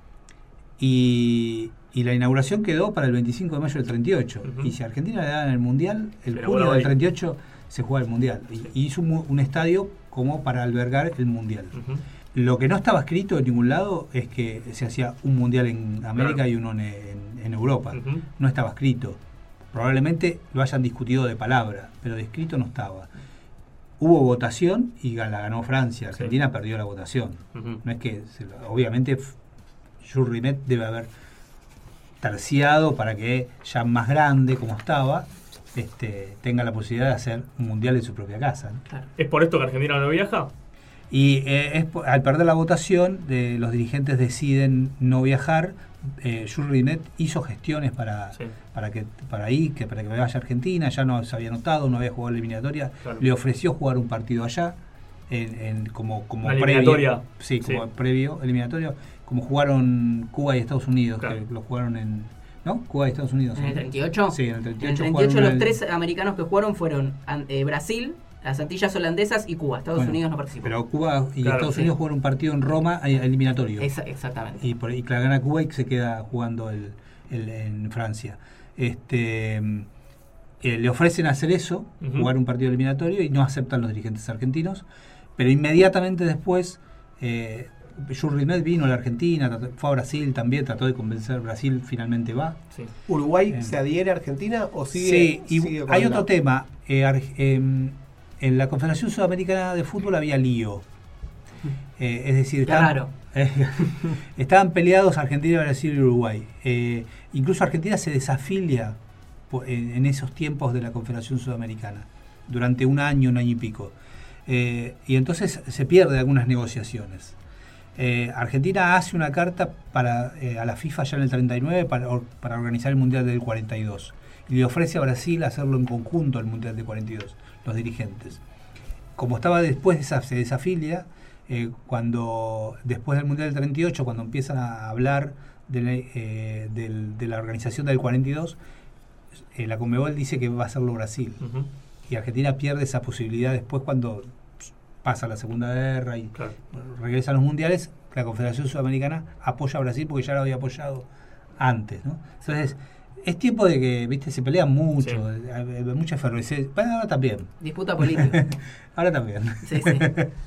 y, y la inauguración quedó para el veinticinco de mayo del treinta y ocho, uh-huh. y si Argentina le daban el Mundial, el Pero junio bueno, del treinta y ocho se juega el Mundial, y, y hizo un, un estadio como para albergar el Mundial. Uh-huh. Lo que no estaba escrito en ningún lado es que se hacía un mundial en América claro. y uno en, en, en Europa. Uh-huh. No estaba escrito. Probablemente lo hayan discutido de palabra, pero de escrito no estaba. Hubo votación y la ganó Francia. Argentina sí. perdió la votación. Uh-huh. No es que, se, obviamente, Jules Rimet debe haber terciado para que ya más grande como estaba este, tenga la posibilidad de hacer un mundial en su propia casa, ¿no? Claro. ¿Es por esto que Argentina no viaja? Y eh, es, al perder la votación, de, los dirigentes deciden no viajar. Eh, Jules Rimet hizo gestiones para, sí. para que para ir, que para que vaya a Argentina, ya no se había notado, no había jugado la eliminatoria, claro. le ofreció jugar un partido allá, en, en, como, como previo, sí, como sí. previo eliminatorio, como jugaron Cuba y Estados Unidos, claro. que lo jugaron en, ¿no? Cuba y Estados Unidos. ¿En el treinta y ocho? Sí, en el treinta y ocho. En el treinta y ocho los el... tres americanos que jugaron fueron eh, Brasil, las Antillas Holandesas y Cuba. Estados bueno, Unidos no participó. Pero Cuba y claro, Estados sí. Unidos jugaron un partido en Roma eliminatorio. Esa, exactamente. Y, por, y la gana Cuba y se queda jugando el, el, en Francia. Este, eh, le ofrecen hacer eso, uh-huh. jugar un partido eliminatorio, y no aceptan los dirigentes argentinos. Pero inmediatamente después, eh, Jules Rimet vino a la Argentina, trató, fue a Brasil también, trató de convencer. Brasil finalmente va. Sí. ¿Uruguay eh, se adhiere a Argentina o sigue? Sí, y sigue hay la... otro tema. Eh, eh, En la Confederación Sudamericana de Fútbol había lío. Eh, es decir, estaban, claro. eh, estaban peleados Argentina, Brasil y Uruguay. Eh, incluso Argentina se desafilia en, en esos tiempos de la Confederación Sudamericana, durante un año, un año y pico. Eh, y entonces se pierden algunas negociaciones. Eh, Argentina hace una carta para eh, a la FIFA ya en el treinta y nueve para, or, para organizar el Mundial del cuarenta y dos. Y le ofrece a Brasil hacerlo en conjunto el Mundial del cuarenta y dos, los dirigentes. Como estaba después, de esa, se desafilia, eh, cuando después del Mundial del treinta y ocho, cuando empiezan a hablar de la, eh, del, de la organización del cuarenta y dos, eh, la Conmebol dice que va a hacerlo Brasil. Uh-huh. Y Argentina pierde esa posibilidad después cuando pasa la Segunda Guerra y claro. regresan los mundiales. La Confederación Sudamericana apoya a Brasil porque ya lo había apoyado antes, ¿no? Entonces, es tiempo de que, viste, se pelean mucho, sí. hay, hay mucha efervescencia. Bueno, ahora también. Disputa política. Ahora también. Sí, sí.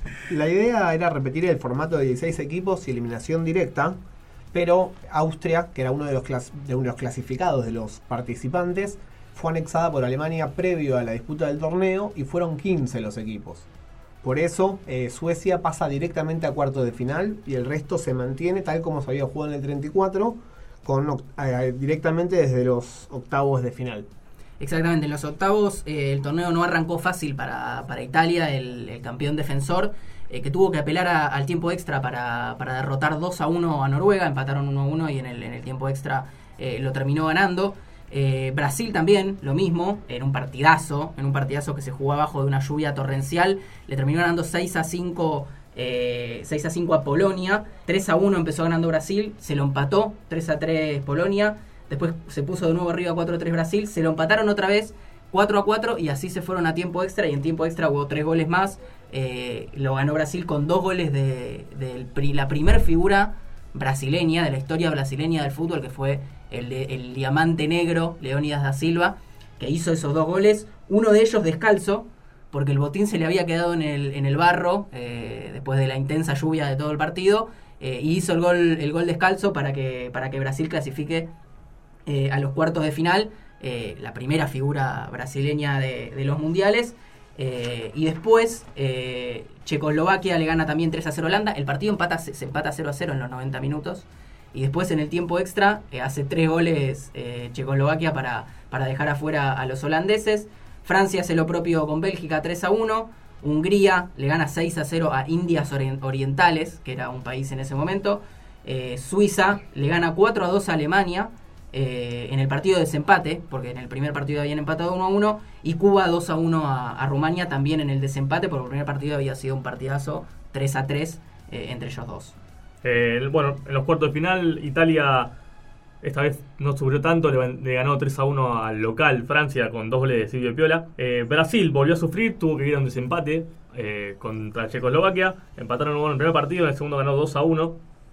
La idea era repetir el formato de dieciséis equipos y eliminación directa, pero Austria, que era uno de los, clas- de uno de los clasificados de los participantes, fue anexada por Alemania previo a la disputa del torneo y fueron quince los equipos. Por eso, eh, Suecia pasa directamente a cuartos de final y el resto se mantiene tal como se había jugado en el treinta y cuatro, con, eh, directamente desde los octavos de final. Exactamente, en los octavos eh, el torneo no arrancó fácil para, para Italia, el, el campeón defensor, eh, que tuvo que apelar a, al tiempo extra para, para derrotar dos a uno a Noruega, empataron uno a uno y en el, en el tiempo extra eh, lo terminó ganando. Eh, Brasil también, lo mismo, en un partidazo, en un partidazo que se jugó bajo de una lluvia torrencial, le terminó ganando seis a cinco eh, seis a cinco a Polonia, tres a uno empezó ganando Brasil, se lo empató, tres a tres Polonia, después se puso de nuevo arriba cuatro a tres Brasil, se lo empataron otra vez, cuatro a cuatro y así se fueron a tiempo extra y en tiempo extra hubo tres goles más, eh, lo ganó Brasil con dos goles de, de, de la primer figura brasileña, de la historia brasileña del fútbol, que fue el, de, el diamante negro Leónidas da Silva, que hizo esos dos goles, uno de ellos descalzo, porque el botín se le había quedado en el, en el barro, eh, después de la intensa lluvia de todo el partido, eh, y hizo el gol, el gol descalzo para que, para que Brasil clasifique eh, a los cuartos de final, eh, la primera figura brasileña de, de los mundiales. Eh, y después eh, Checoslovaquia le gana también tres a cero a Holanda. El partido empata, se, se empata cero a cero en los noventa minutos. Y después en el tiempo extra eh, hace tres goles eh, Checoslovaquia para, para dejar afuera a los holandeses. Francia hace lo propio con Bélgica tres a uno. Hungría le gana seis a cero a Indias Orientales, que era un país en ese momento. Eh, Suiza le gana cuatro a dos a Alemania. Eh, en el partido de desempate, porque en el primer partido habían empatado uno a uno, y Cuba dos a uno a, a Rumania también en el desempate, porque el primer partido había sido un partidazo tres a tres eh, entre ellos dos. Eh, bueno, en los cuartos de final, Italia esta vez no sufrió tanto, le, le ganó tres a uno al local Francia con dos goles de Silvio Piola. Eh, Brasil volvió a sufrir, tuvo que ir a un desempate eh, contra Checoslovaquia, empataron uno en el primer partido, en el segundo ganó dos a uno.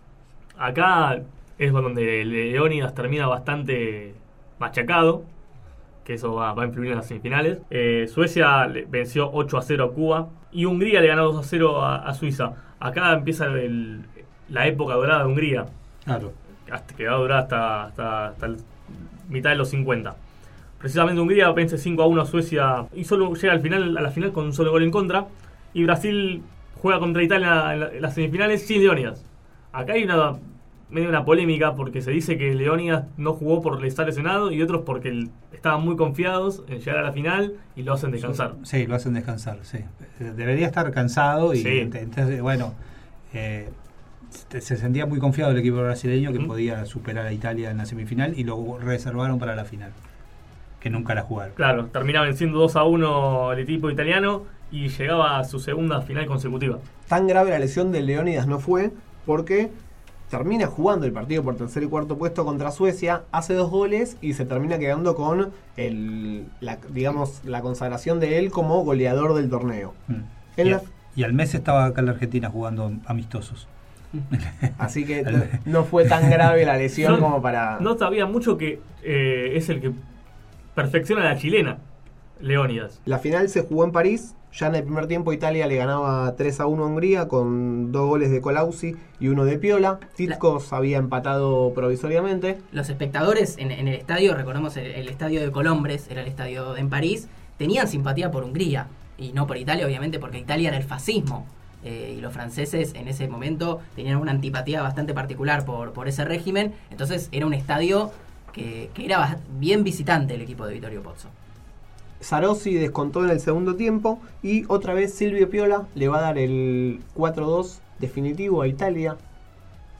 Acá es donde Leónidas termina bastante machacado, que eso va, va a influir en las semifinales. Eh, Suecia le venció ocho a cero a Cuba y Hungría le ganó dos a cero a, a Suiza. Acá empieza el, la época dorada de Hungría. Claro. Hasta, que va a durar hasta, hasta, hasta el, mitad de los cincuenta. Precisamente Hungría vence cinco a uno a Suecia y solo llega al final, a la final con un solo gol en contra. Y Brasil juega contra Italia en, la, en las semifinales sin Leónidas. Acá hay una medio una polémica porque se dice que Leónidas no jugó por estar lesionado y otros porque el, estaban muy confiados en llegar a la final y lo hacen descansar. Sí, lo hacen descansar, sí. Debería estar cansado y sí. Entonces, bueno, eh, se sentía muy confiado el equipo brasileño que uh-huh. podía superar a Italia en la semifinal y lo reservaron para la final, que nunca la jugaron. Claro, terminaba venciendo dos a uno el equipo italiano y llegaba a su segunda final consecutiva. Tan grave la lesión de Leónidas no fue porque termina jugando el partido por tercer y cuarto puesto contra Suecia, hace dos goles y se termina quedando con el, la, digamos, la consagración de él como goleador del torneo. Mm. En y, la... y al mes estaba acá en la Argentina jugando amistosos. Así que no, no fue tan grave la lesión no, como para... No sabía mucho que eh, es el que perfecciona la chilena, Leónidas. La final se jugó en París. Ya en el primer tiempo Italia le ganaba tres a uno a Hungría con dos goles de Colauzi y uno de Piola. Titkos la... había empatado provisoriamente. Los espectadores en, en el estadio, recordemos el, el estadio de Colombres, era el estadio en París, tenían simpatía por Hungría y no por Italia, obviamente, porque Italia era el fascismo. Eh, y los franceses en ese momento tenían una antipatía bastante particular por, por ese régimen. Entonces era un estadio que, que era bien visitante el equipo de Vittorio Pozzo. Sarossi descontó en el segundo tiempo y otra vez Silvio Piola le va a dar el cuatro dos definitivo a Italia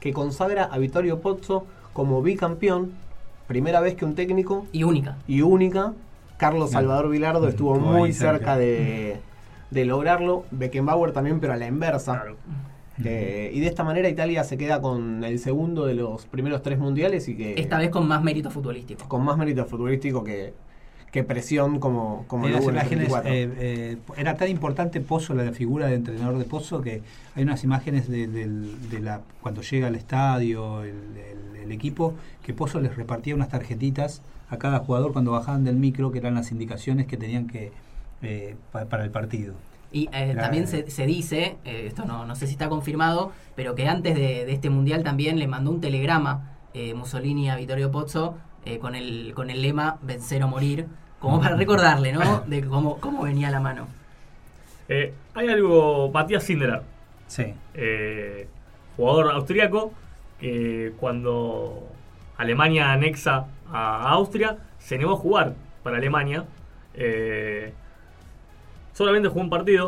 que consagra a Vittorio Pozzo como bicampeón, primera vez que un técnico Y única. y única. Carlos Salvador Vilardo estuvo Estuvo muy ahí cerca, cerca. de, de lograrlo. Beckenbauer también, pero a la inversa. Claro. Eh, y de esta manera Italia se queda con el segundo de los primeros tres mundiales y que Esta vez con más mérito futbolístico. con más mérito futbolístico que, que presión como, como En lo las hubo en el imágenes, setenta y cuatro. eh, eh, era tan importante Pozzo, la figura de entrenador de Pozzo, que hay unas imágenes de, del- de la cuando llega al estadio el, el- el equipo, que Pozzo les repartía unas tarjetitas a cada jugador cuando bajaban del micro, que eran las indicaciones que tenían que eh, pa- para el partido. Y eh, Era- también se, se dice, eh, esto no, no sé si está confirmado, pero que antes de, de este mundial también le mandó un telegrama eh, Mussolini a Vittorio Pozzo eh, con el con el lema vencer o morir, como para recordarle, ¿no? De cómo, cómo venía la mano. Eh, hay algo, Matías Sindelar, Sí. eh, jugador austriaco, que cuando Alemania anexa a Austria, se negó a jugar para Alemania. Eh, solamente jugó un partido,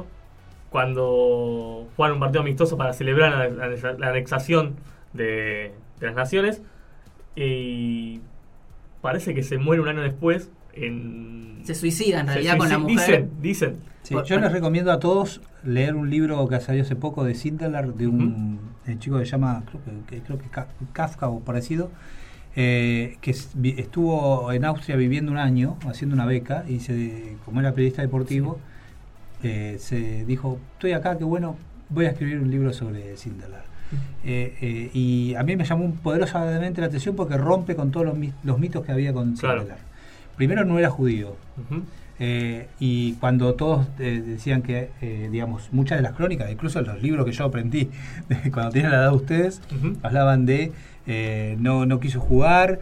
cuando jugaron un partido amistoso para celebrar la, la- la anexación de, de las naciones, y parece que se muere un año después. En, Se suicida en se realidad con la suicid- mujer. Dicen, dicen. Sí, Por- yo les recomiendo a todos leer un libro que salió hace poco de Sindelar, de un eh, chico que se llama, creo que, que- creo que Ka- Kafka o parecido, eh, que es- vi- estuvo en Austria viviendo un año, haciendo una beca, y se, como era periodista deportivo, eh, se dijo, estoy acá, qué bueno, voy a escribir un libro sobre Sindelar. Eh, eh, y a mí me llamó poderosamente la atención porque rompe con todos los, mi- los mitos que había con Claro. Sindelar. Primero, no era judío. Ujú. Eh, y cuando todos eh, decían que, eh, digamos, muchas de las crónicas, incluso los libros que yo aprendí de cuando tienen la edad de ustedes, Ujú. hablaban de eh, no, no quiso jugar,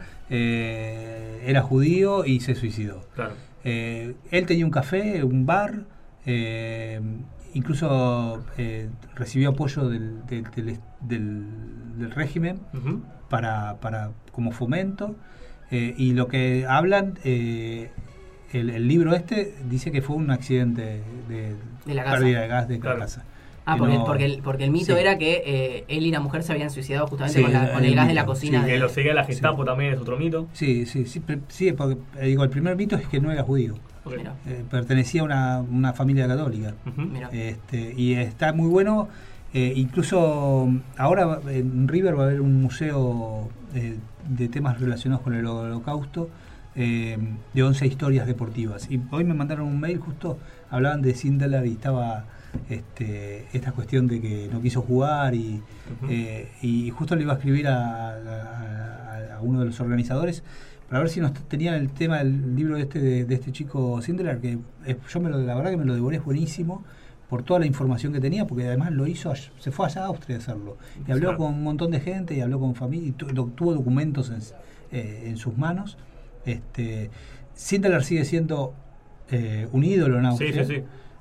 eh, era judío y se suicidó. Claro. Eh, él tenía un café, un bar, eh, incluso eh, recibió apoyo del, del, del- del- del régimen Ujú. para, para como fomento, eh, y lo que hablan, eh, el, el libro este dice que fue un accidente de, De la casa. pérdida de gas de Claro. casa. Ah, Que porque, no- porque, el, porque el mito Sí. era que eh, él y la mujer se habían suicidado justamente Sí, con, la- con el el gas de la mito. cocina. Que de- lo seguía la Gestapo también es otro mito. Sí, sí, sí, pre- sí, porque eh, digo, el primer mito es que no era judío, Ok. Mira, eh, pertenecía a una, una familia católica. Ujú. mira. Este, y está muy bueno. Eh, incluso ahora va- en River va a haber un museo eh, de temas relacionados con el Holocausto, eh, de once historias deportivas. Y hoy me mandaron un mail, justo hablaban de Sindelar y estaba este, esta cuestión de que no quiso jugar y, Ujú. eh, y justo le iba a escribir a, a- a uno de los organizadores para ver si nos tenían el tema del libro este de, de este chico Sindelar, que eh, yo me lo, la verdad que me lo devoré, es buenísimo por toda la información que tenía, porque además lo hizo, all- se fue allá a Austria a hacerlo, y habló Claro. con un montón de gente, y habló con familia, y tu- lo- tuvo documentos en, eh, en sus manos. Este, Sindelar sigue siendo eh, un ídolo en Sí, Austria, sí, sí.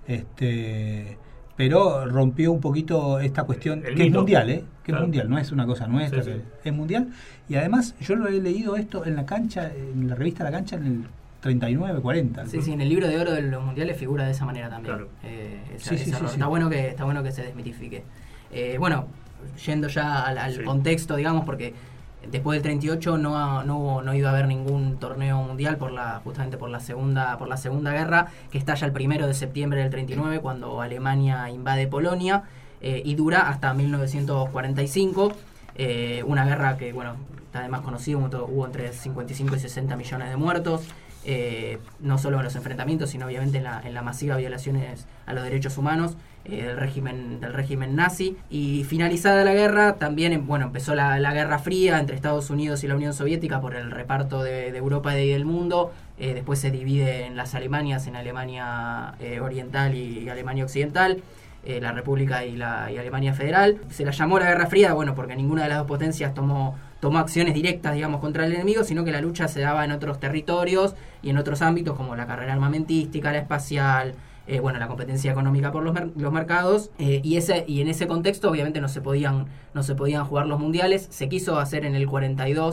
este, pero rompió un poquito esta cuestión, El que es mito. mundial, ¿eh? que Claro. es mundial, no es una cosa nuestra, Sí, sí. que es mundial, y además yo lo he leído esto en la cancha, en la revista La Cancha, en el treinta y nueve, cuarenta. Sí, sí, en el libro de oro de los mundiales figura de esa manera también. Claro. Eh, esa- Sí, sí, ese sí, error. sí. Está bueno que está bueno que se desmitifique. Eh, bueno, yendo ya al, al Sí. contexto, digamos, porque después del treinta y ocho no ha- no hubo- no iba a haber ningún torneo mundial por la justamente por la segunda por la segunda guerra, que estalla el primero de septiembre del treinta y nueve cuando Alemania invade Polonia, eh, y dura hasta mil novecientos cuarenta y cinco. Eh, una guerra que, bueno, está además conocido, hubo, hubo entre cincuenta y cinco y sesenta millones de muertos, eh, no solo en los enfrentamientos, sino obviamente en la, en la masiva violaciones a los derechos humanos eh, del régimen del régimen nazi. Y finalizada la guerra, también em- bueno, empezó la, la Guerra Fría entre Estados Unidos y la Unión Soviética por el reparto de, de Europa y del mundo. Eh, después se divide en las Alemanias, en Alemania eh, Oriental y Alemania Occidental, eh, la República y la y Alemania Federal. Se la llamó la Guerra Fría, bueno, porque ninguna de las dos potencias tomó, tomó acciones directas, digamos, contra el enemigo, sino que la lucha se daba en otros territorios y en otros ámbitos, como la carrera armamentística, la espacial, eh, bueno, la competencia económica por los, mer- los mercados, eh, y ese y en ese contexto obviamente no se podían no se podían jugar los mundiales. Se quiso hacer en el cuarenta y dos,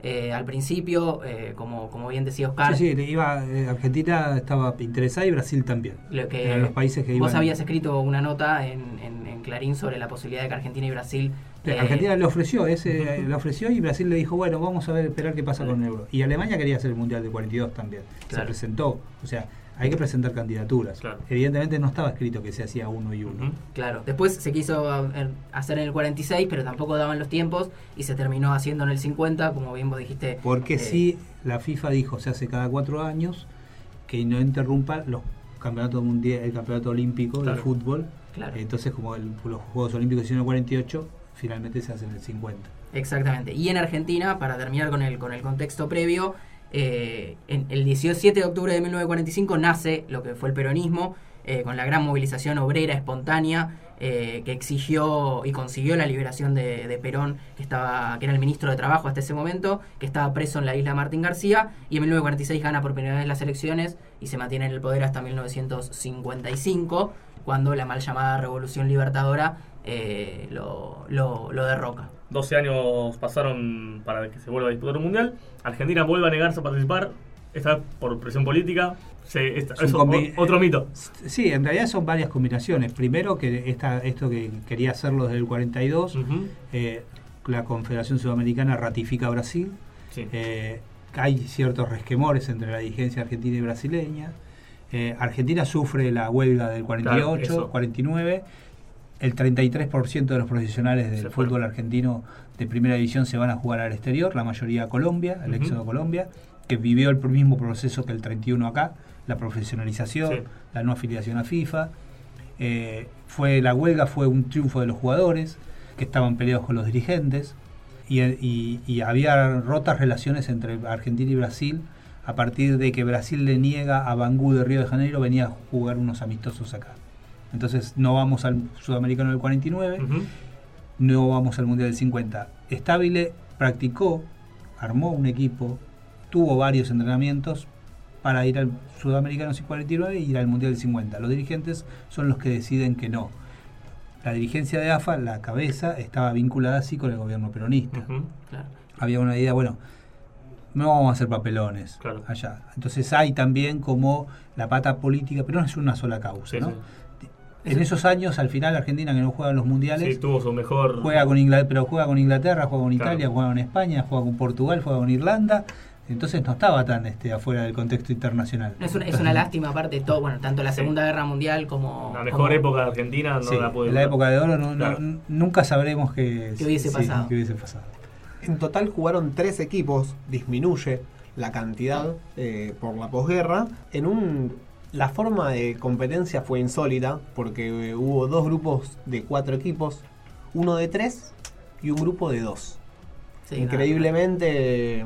eh, al principio, eh, como, como bien decía Oscar. Sí, sí, iba, eh, Argentina estaba interesada y Brasil también. Lo que Eran los países que vos iban. habías escrito una nota en, en, en Clarín sobre la posibilidad de que Argentina y Brasil... Eh, eh, Argentina le ofreció, ese le ofreció y Brasil le dijo, bueno, vamos a ver, esperar qué pasa con el euro. Y Alemania quería hacer el Mundial de cuarenta y dos también. Claro. Se presentó, o sea, hay que presentar candidaturas. Claro. Evidentemente no estaba escrito que se hacía uno y uno. Ujú. Claro, después se quiso eh, hacer en el cuarenta y seis, pero tampoco daban los tiempos y se terminó haciendo en el cincuenta, como bien vos dijiste. Porque eh, sí, la FIFA dijo, se hace cada cuatro años, que no interrumpa los campeonatos mundiales, el campeonato olímpico Claro. de fútbol. Claro. Entonces, como el- los Juegos Olímpicos se hicieron en el cuarenta y ocho, finalmente se hacen en el cincuenta. Exactamente. Y en Argentina, para terminar con el, con el contexto previo, eh, en el diecisiete de octubre de mil novecientos cuarenta y cinco nace lo que fue el peronismo, eh, con la gran movilización obrera espontánea eh, que exigió y consiguió la liberación de, de Perón, que estaba que era el ministro de Trabajo hasta ese momento, que estaba preso en la isla Martín García, y en mil novecientos cuarenta y seis gana por primera vez las elecciones y se mantiene en el poder hasta mil novecientos cincuenta y cinco, cuando la mal llamada Revolución Libertadora eh, lo, lo, lo derroca. doce años pasaron para que se vuelva a disputar un mundial. Argentina vuelve a negarse a participar, esta vez por presión política. Se, esta- Es un eso, combi- o- otro mito. Sí, en realidad son varias combinaciones. Primero, que esta, esto que quería hacerlo desde el cuarenta y dos, Ujú. eh, la Confederación Sudamericana ratifica a Brasil. Sí. Eh, hay ciertos resquemores entre la dirigencia argentina y brasileña. Eh, Argentina sufre la huelga del cuarenta y ocho, Claro, eso. cuarenta y nueve. El treinta y tres por ciento de los profesionales del Se fueron. fútbol argentino de primera división se van a jugar al exterior, la mayoría a Colombia, el Ujú. éxodo a Colombia, que vivió el mismo proceso que el treinta y uno acá, la profesionalización, Sí. la no afiliación a FIFA. Eh, fue, la huelga fue un triunfo de los jugadores, que estaban peleados con los dirigentes, y, y- y había rotas relaciones entre Argentina y Brasil, a partir de que Brasil le niega a Bangu de Río de Janeiro venía a jugar unos amistosos acá. Entonces no vamos al Sudamericano del cuarenta y nueve, Ujú. no vamos al Mundial del cincuenta. Stabile practicó, armó un equipo, tuvo varios entrenamientos para ir al Sudamericano del cuarenta y nueve y ir al Mundial del cincuenta. Los dirigentes son los que deciden que no. La dirigencia de A F A, la cabeza, estaba vinculada así con el gobierno peronista. Ujú. Claro. Había una idea, bueno, no vamos a hacer papelones Claro. allá. Entonces hay también como la pata política, pero no es una sola causa, Sí, ¿no? sí. En esos años, al final, Argentina, que no juega en los mundiales, Sí, tuvo su mejor. juega con Inglaterra, pero juega con Inglaterra, juega con Claro. Italia, juega con España, juega con Portugal, juega con Irlanda. Entonces no estaba tan este, afuera del contexto internacional. No, es, una, es una lástima, aparte, todo, bueno, tanto la Sí. Segunda Guerra Mundial como... La mejor como- época de Argentina no Sí, la puede en la época de oro no, no- Claro. nunca sabremos que, ¿Qué hubiese sí, pasado? qué hubiese pasado. En total jugaron tres equipos, disminuye la cantidad eh, por la posguerra. En un, la forma de competencia fue insólita porque eh, hubo dos grupos de cuatro equipos, uno de tres y un grupo de dos. Sí, Increíblemente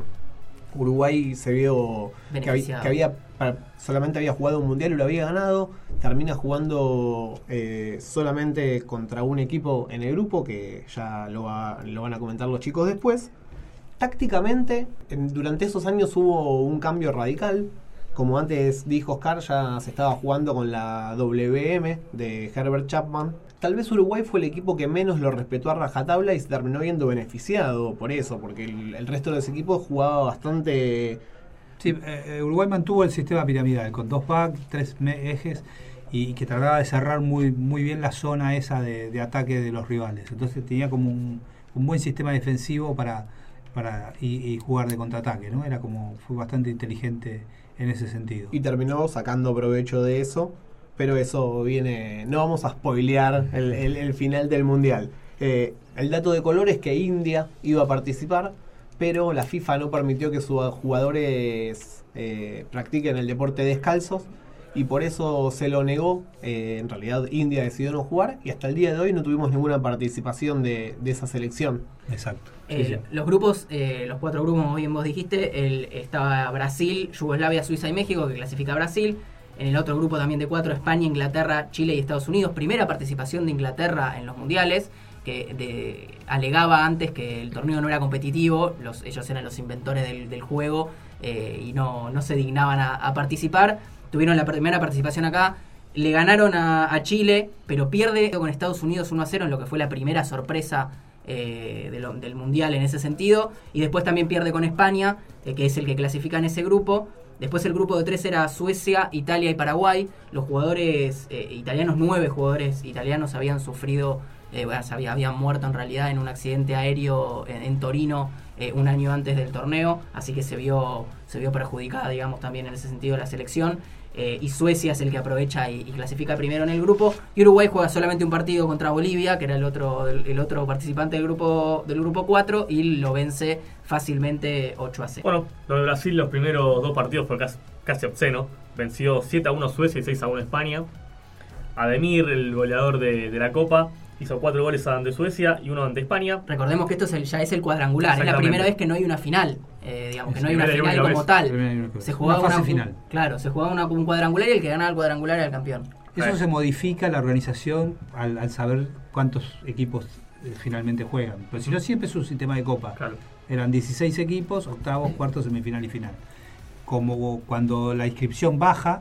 Uruguay se vio que, había- Beneficiado. que había pa- solamente había jugado un mundial y lo había ganado. Termina jugando eh, solamente contra un equipo en el grupo, que ya lo, va- lo van a comentar los chicos después. Tácticamente, en- durante esos años hubo un cambio radical. Como antes dijo Oscar, ya se estaba jugando con la W M de Herbert Chapman. Tal vez Uruguay fue el equipo que menos lo respetó a rajatabla y se terminó viendo beneficiado por eso, porque el, el resto de los equipos jugaba bastante... Sí, eh, Uruguay mantuvo el sistema piramidal con dos backs, tres me- ejes y que trataba de cerrar muy muy bien la zona esa de, de ataque de los rivales. Entonces tenía como un, un buen sistema defensivo para, para y, y jugar de contraataque, ¿no? Era como fue bastante inteligente en ese sentido. Y terminó sacando provecho de eso, pero eso viene... No vamos a spoilear el, el- el final del Mundial. Eh, el dato de color es que India iba a participar, pero la FIFA no permitió que sus jugadores eh, practiquen el deporte descalzos y por eso se lo negó. Eh, en realidad India decidió no jugar y hasta el día de hoy no tuvimos ninguna participación de, de esa selección. Exacto. Sí, Eh, sí. Los grupos, eh, los cuatro grupos, como bien vos dijiste, el, estaba Brasil, Yugoslavia, Suiza y México, que clasifica a Brasil. En el otro grupo también de cuatro, España, Inglaterra, Chile y Estados Unidos. Primera participación de Inglaterra en los mundiales, que de- alegaba antes que el torneo no era competitivo, los, ellos eran los inventores del, del juego eh, y no, no se dignaban a, a participar. Tuvieron la primera participación acá, le ganaron a, a Chile, pero pierde con Estados Unidos uno a cero en lo que fue la primera sorpresa eh, de lo, del Mundial en ese sentido. Y después también pierde con España, eh, que es el que clasifica en ese grupo. Después el grupo de tres era Suecia, Italia y Paraguay. Los jugadores eh, italianos, nueve jugadores italianos habían sufrido, eh, bueno, había, habían muerto en realidad en un accidente aéreo en, en Torino eh, un año antes del torneo. Así que se vio, se vio perjudicada, digamos, también en ese sentido la selección. Eh, y Suecia es el que aprovecha y, y clasifica primero en el grupo, y Uruguay juega solamente un partido contra Bolivia, que era el otro el, el otro participante del grupo del grupo cuatro, y lo vence fácilmente ocho a cero. Bueno, lo de Brasil, los primeros dos partidos fue casi, casi obsceno. Venció siete a uno Suecia y seis a uno España. Ademir, el goleador de, de la Copa, hizo cuatro goles ante Suecia y uno ante España. Recordemos que esto es el, ya es el cuadrangular, es la primera vez que no hay una final, eh, digamos, que no hay una Primera y final única como vez. tal. Primera y única vez. Se jugaba Una fase una final. Claro, se jugaba una, un cuadrangular y el que ganaba el cuadrangular era el campeón. Eso Eh. se modifica la organización al, al saber cuántos equipos eh, finalmente juegan. Pero si no, siempre es un sistema de copa. Claro. Eran dieciséis equipos, octavos, cuartos, semifinal y final. Como cuando la inscripción baja,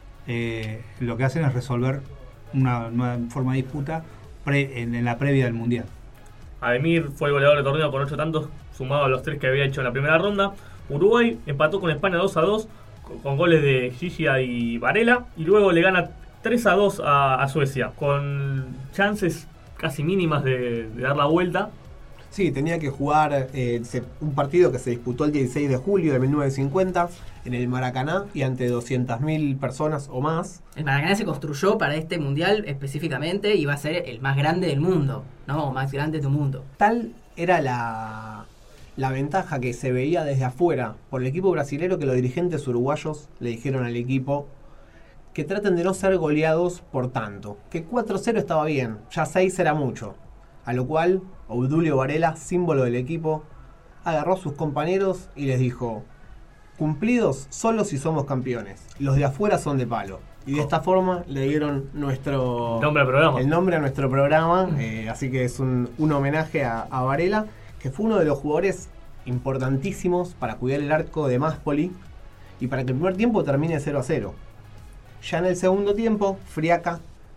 eh, lo que hacen es resolver una nueva forma de disputa pre, en, en la previa del Mundial. Ademir fue el goleador del torneo con ocho tantos, sumado a los tres que había hecho en la primera ronda. Uruguay empató con España dos a dos, con, con goles de Gigia y Varela, y luego le gana tres a dos a, a Suecia, con chances casi mínimas de, de dar la vuelta. Sí, tenía que jugar eh, se- un partido que se disputó el dieciséis de julio de mil novecientos cincuenta en el Maracaná y ante doscientas mil personas o más. El Maracaná se construyó para este mundial específicamente y va a ser el más grande del mundo, ¿no? O más grande de tu mundo. Tal era la, la ventaja que se veía desde afuera por el equipo brasilero que los dirigentes uruguayos le dijeron al equipo que traten de no ser goleados por tanto. Que cuatro cero estaba bien, ya seis era mucho. A lo cual Obdulio Varela, símbolo del equipo, agarró a sus compañeros y les dijo: cumplidos solo si somos campeones, los de afuera son de palo. Y de esta forma le dieron nuestro Nombre al programa. el nombre a nuestro programa, eh, así que es un, un homenaje a, a Varela, que fue uno de los jugadores importantísimos para cuidar el arco de Máspoli y para que el primer tiempo termine cero a cero. Ya en el segundo tiempo, Friaca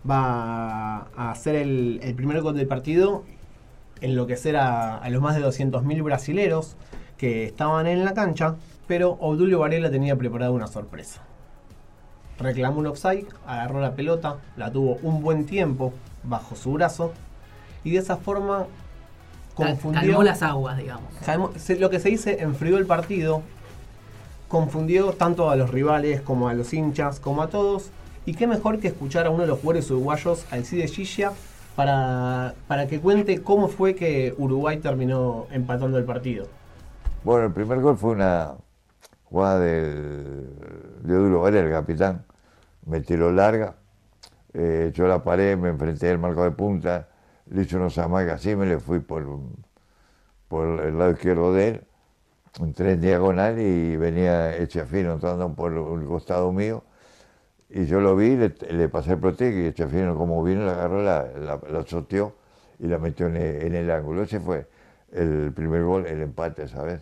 va a hacer el, el primer gol del partido, enloquecer a, a los más de doscientos mil brasileros que estaban en la cancha, pero Obdulio Varela tenía preparada una sorpresa. Reclamó un offside, agarró la pelota, la tuvo un buen tiempo bajo su brazo y de esa forma Cal- confundió, Calmó las aguas, digamos. calmó- se- lo que se dice, enfrió el partido, confundió tanto a los rivales como a los hinchas, como a todos, y qué mejor que escuchar a uno de los jugadores uruguayos, Alcide Gigia, para, para que cuente cómo fue que Uruguay terminó empatando el partido. Bueno, el primer gol fue una jugada del, de Odulio Varela, el capitán. Me tiró larga, eh, yo la paré, me enfrenté al marco de punta, le hice unos amagas así, me le fui por, por el lado izquierdo de él, entré en diagonal y venía Echafino entrando por el costado mío. Y yo lo vi, le, le pasé el protege y Echafino, como vino, la agarró, la, la, la sorteó y la metió en el, en el ángulo. Ese fue el primer gol, el empate, ¿sabes?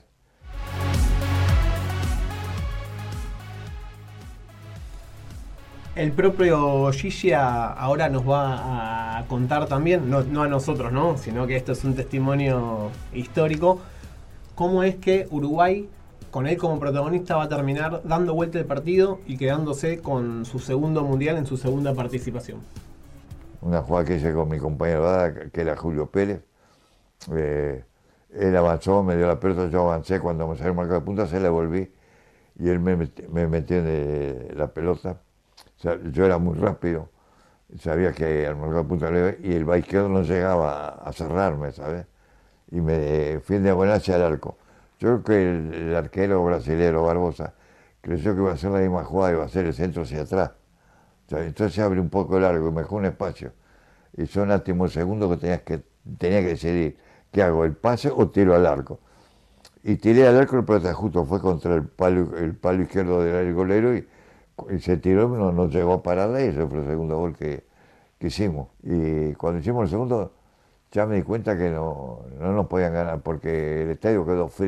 El propio Gigia ahora nos va a contar también, no, no a nosotros, ¿no? Sino que esto es un testimonio histórico, cómo es que Uruguay, con él como protagonista, va a terminar dando vuelta el partido y quedándose con su segundo mundial en su segunda participación. Una jugada que hice con mi compañero Dada, que era Julio Pérez. Eh, él avanzó, me dio la pelota, yo avancé, cuando me salió el marco de punta se la devolví y él me, meti- me metió en eh, la pelota. O sea, yo era muy rápido, sabía que al marco de punta le iba, y el va izquierdo no llegaba a, a cerrarme, ¿sabes? Y me eh, fui en diagonal hacia el arco. Yo creo que el, el arquero brasilero Barbosa creyó que iba a hacer la misma jugada, iba a hacer el centro hacia atrás. O sea, entonces se abre un poco largo y me dejó un espacio. Y son últimos segundos que tenías que tenía que decidir, ¿qué hago? ¿El pase o tiro al arco? Y tiré al arco, el pelota justo fue contra el palo, el palo izquierdo del golero y, y se tiró, no, no llegó a pararla y ese fue el segundo gol que, que hicimos. Y cuando hicimos el segundo, ya me di cuenta que no, no nos podían ganar porque el estadio quedó frío.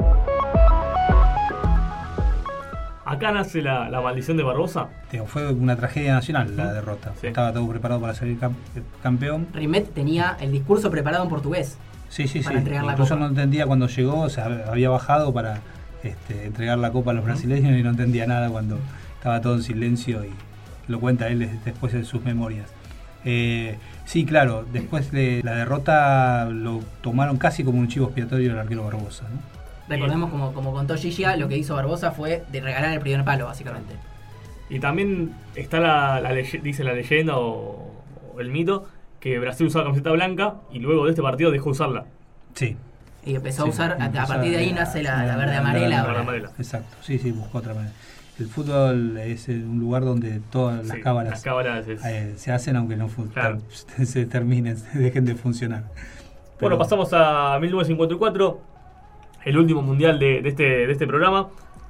Acá nace la, la maldición de Barbosa. Digo, fue una tragedia nacional la derrota. Sí. Estaba todo preparado para salir cam- campeón. Rimet tenía el discurso preparado en portugués. Sí, sí, para sí. entregar la Incluso copa. no entendía cuando llegó, o sea, había bajado para este, entregar la copa a los brasileños y no entendía nada cuando estaba todo en silencio, y lo cuenta él después en sus memorias. Eh, sí, claro, después de la derrota lo tomaron casi como un chivo expiatorio el arquero Barbosa, ¿no? Recordemos, como, como contó Gigia, lo que hizo Barbosa fue de regalar el primer palo, básicamente. Y también está la, la leye- dice la leyenda o, o el mito que Brasil usaba camiseta blanca y luego de este partido dejó de usarla. Sí. Y empezó Sí, a usar, a, empezó a partir de ahí a- nace la, la- la verde la- amarela. la- ahora. la amarela. Exacto, sí, sí, buscó otra manera. El fútbol es un lugar donde todas las Sí, cábalas, las cábalas es- eh, se hacen aunque no fun- Claro. se terminen, dejen de funcionar. Bueno, Pero- pasamos a mil novecientos cincuenta y cuatro, el último mundial de, de este, de este programa.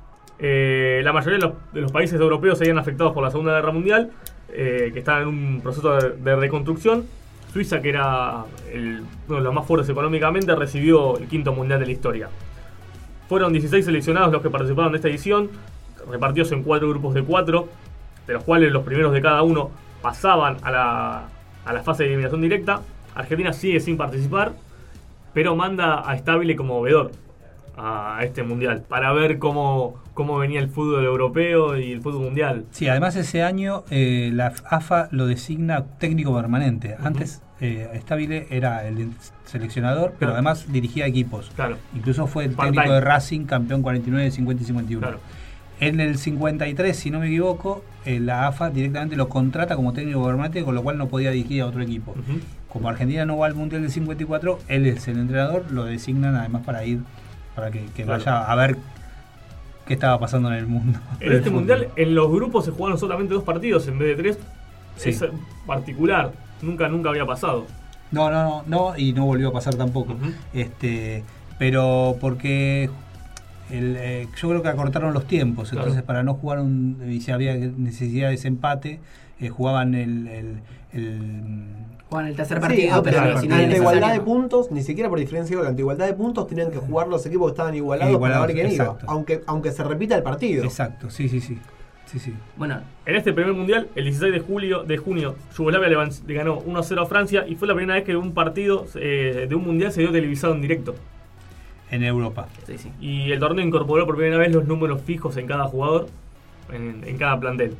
Eh, la mayoría de los, de los países europeos se habían afectados por la Segunda Guerra Mundial, eh, que estaban en un proceso de, de reconstrucción. Suiza, que era el- uno de los más fuertes económicamente, recibió el quinto mundial de la historia. Fueron dieciséis seleccionados los que participaron de esta edición, repartidos en cuatro grupos de cuatro, de los cuales los primeros de cada uno pasaban a la, a la fase de eliminación directa. Argentina sigue sin participar, pero manda a Stabile como veedor a este mundial para ver cómo, cómo venía el fútbol europeo y el fútbol mundial. Sí, además ese año eh, la A F A lo designa técnico permanente. Ujú. Antes eh, Stabile era el seleccionador, pero Claro. además dirigía equipos. Claro, Incluso fue el Part-time. técnico de Racing, campeón cuarenta y nueve, cincuenta y cincuenta y uno. claro. En el cincuenta y tres, si no me equivoco, eh, la A F A directamente lo contrata como técnico permanente, con lo cual no podía dirigir a otro equipo. Ujú. Como Argentina no va al Mundial del cincuenta y cuatro, él es el entrenador, lo designan además para ir, para que, que Claro. vaya a ver qué estaba pasando en el mundo. En del este fútbol. mundial, en los grupos se jugaron solamente dos partidos en vez de tres. Sí. Es particular, nunca, nunca había pasado. No, no, no, no, y no volvió a pasar tampoco. Ujú. Este, pero porque el, eh, yo creo que acortaron los tiempos, Claro. entonces para no jugar un, y si había necesidad de desempate, eh, jugaban el, el, el- Juegan el tercer Sí, partido, ante- pero claro, si no es ante necesario. igualdad de puntos, ni siquiera por diferencia de gol, ante igualdad de puntos tenían que jugar los equipos que estaban igualados, Igualados, para ver quién exacto. iba, aunque, aunque se repita el partido. exacto, sí, sí, sí, sí, sí. Bueno, En este primer mundial, el dieciséis de julio de junio, Yugoslavia le, van- le ganó uno a cero a Francia y fue la primera vez que un partido eh, de un mundial se dio televisado en directo. En Europa. sí, sí. Y el torneo incorporó por primera vez los números fijos en cada jugador, en, en cada plantel.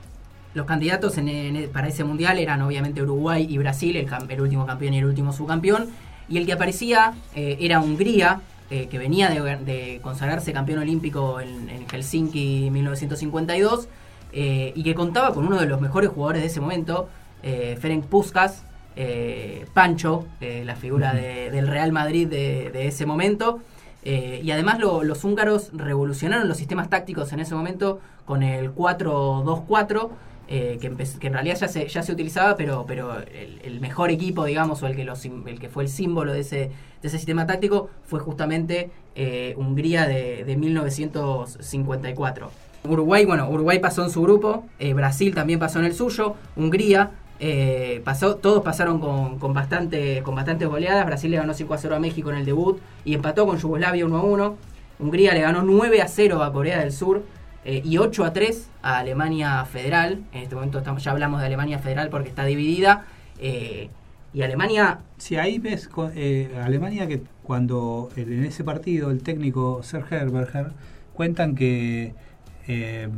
Los candidatos en, en- para ese mundial eran obviamente Uruguay y Brasil, el, cam- el último campeón y el último subcampeón. Y el que aparecía eh, era Hungría, eh, que venía de, de consagrarse campeón olímpico en, en Helsinki mil novecientos cincuenta y dos, eh, y que contaba con uno de los mejores jugadores de ese momento, eh, Ferenc Puskás, eh, Pancho, eh, la figura de- del Real Madrid de, de ese momento. Eh, y además lo- los húngaros revolucionaron los sistemas tácticos en ese momento con el cuatro dos cuatro, eh, que, empe- que en realidad ya se, ya se utilizaba, pero, pero el, el mejor equipo, digamos, o el que, los, sim- el que fue el símbolo de ese, de ese sistema táctico fue justamente eh, Hungría de, de mil novecientos cincuenta y cuatro. Uruguay, bueno, Uruguay pasó en su grupo, eh, Brasil también pasó en el suyo, Hungría eh, pasó, todos pasaron con, con, bastante, con bastantes goleadas. Brasil le ganó cinco a cero a México en el debut y empató con Yugoslavia uno a uno. Hungría le ganó nueve a cero a Corea del Sur eh, y ocho a tres a Alemania Federal. En este momento estamos, ya hablamos de Alemania Federal porque está dividida. Eh, y Alemania, Sí, ahí ves con- eh, Alemania que cuando el- en ese partido el técnico Serge Herberger cuentan que eh,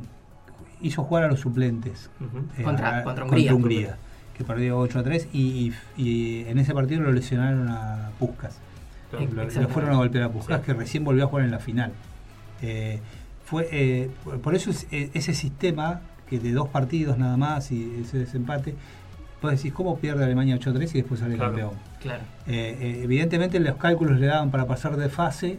hizo jugar a los suplentes Ujú. eh, Contra- a- contra Hungría. Hungría, que perdió ocho a tres y, y- y en ese partido lo lesionaron a Puskás. Claro. Lo, lo Exactamente. fueron a golpear a Puskás, Sí. que recién volvió a jugar en la final. Eh, fue eh, por- por eso es- eh, ese sistema que de dos partidos nada más y ese desempate, vos decís, ¿cómo pierde Alemania ocho a tres y después sale Claro. campeón? claro, Eh, eh, evidentemente los cálculos le daban para pasar de fase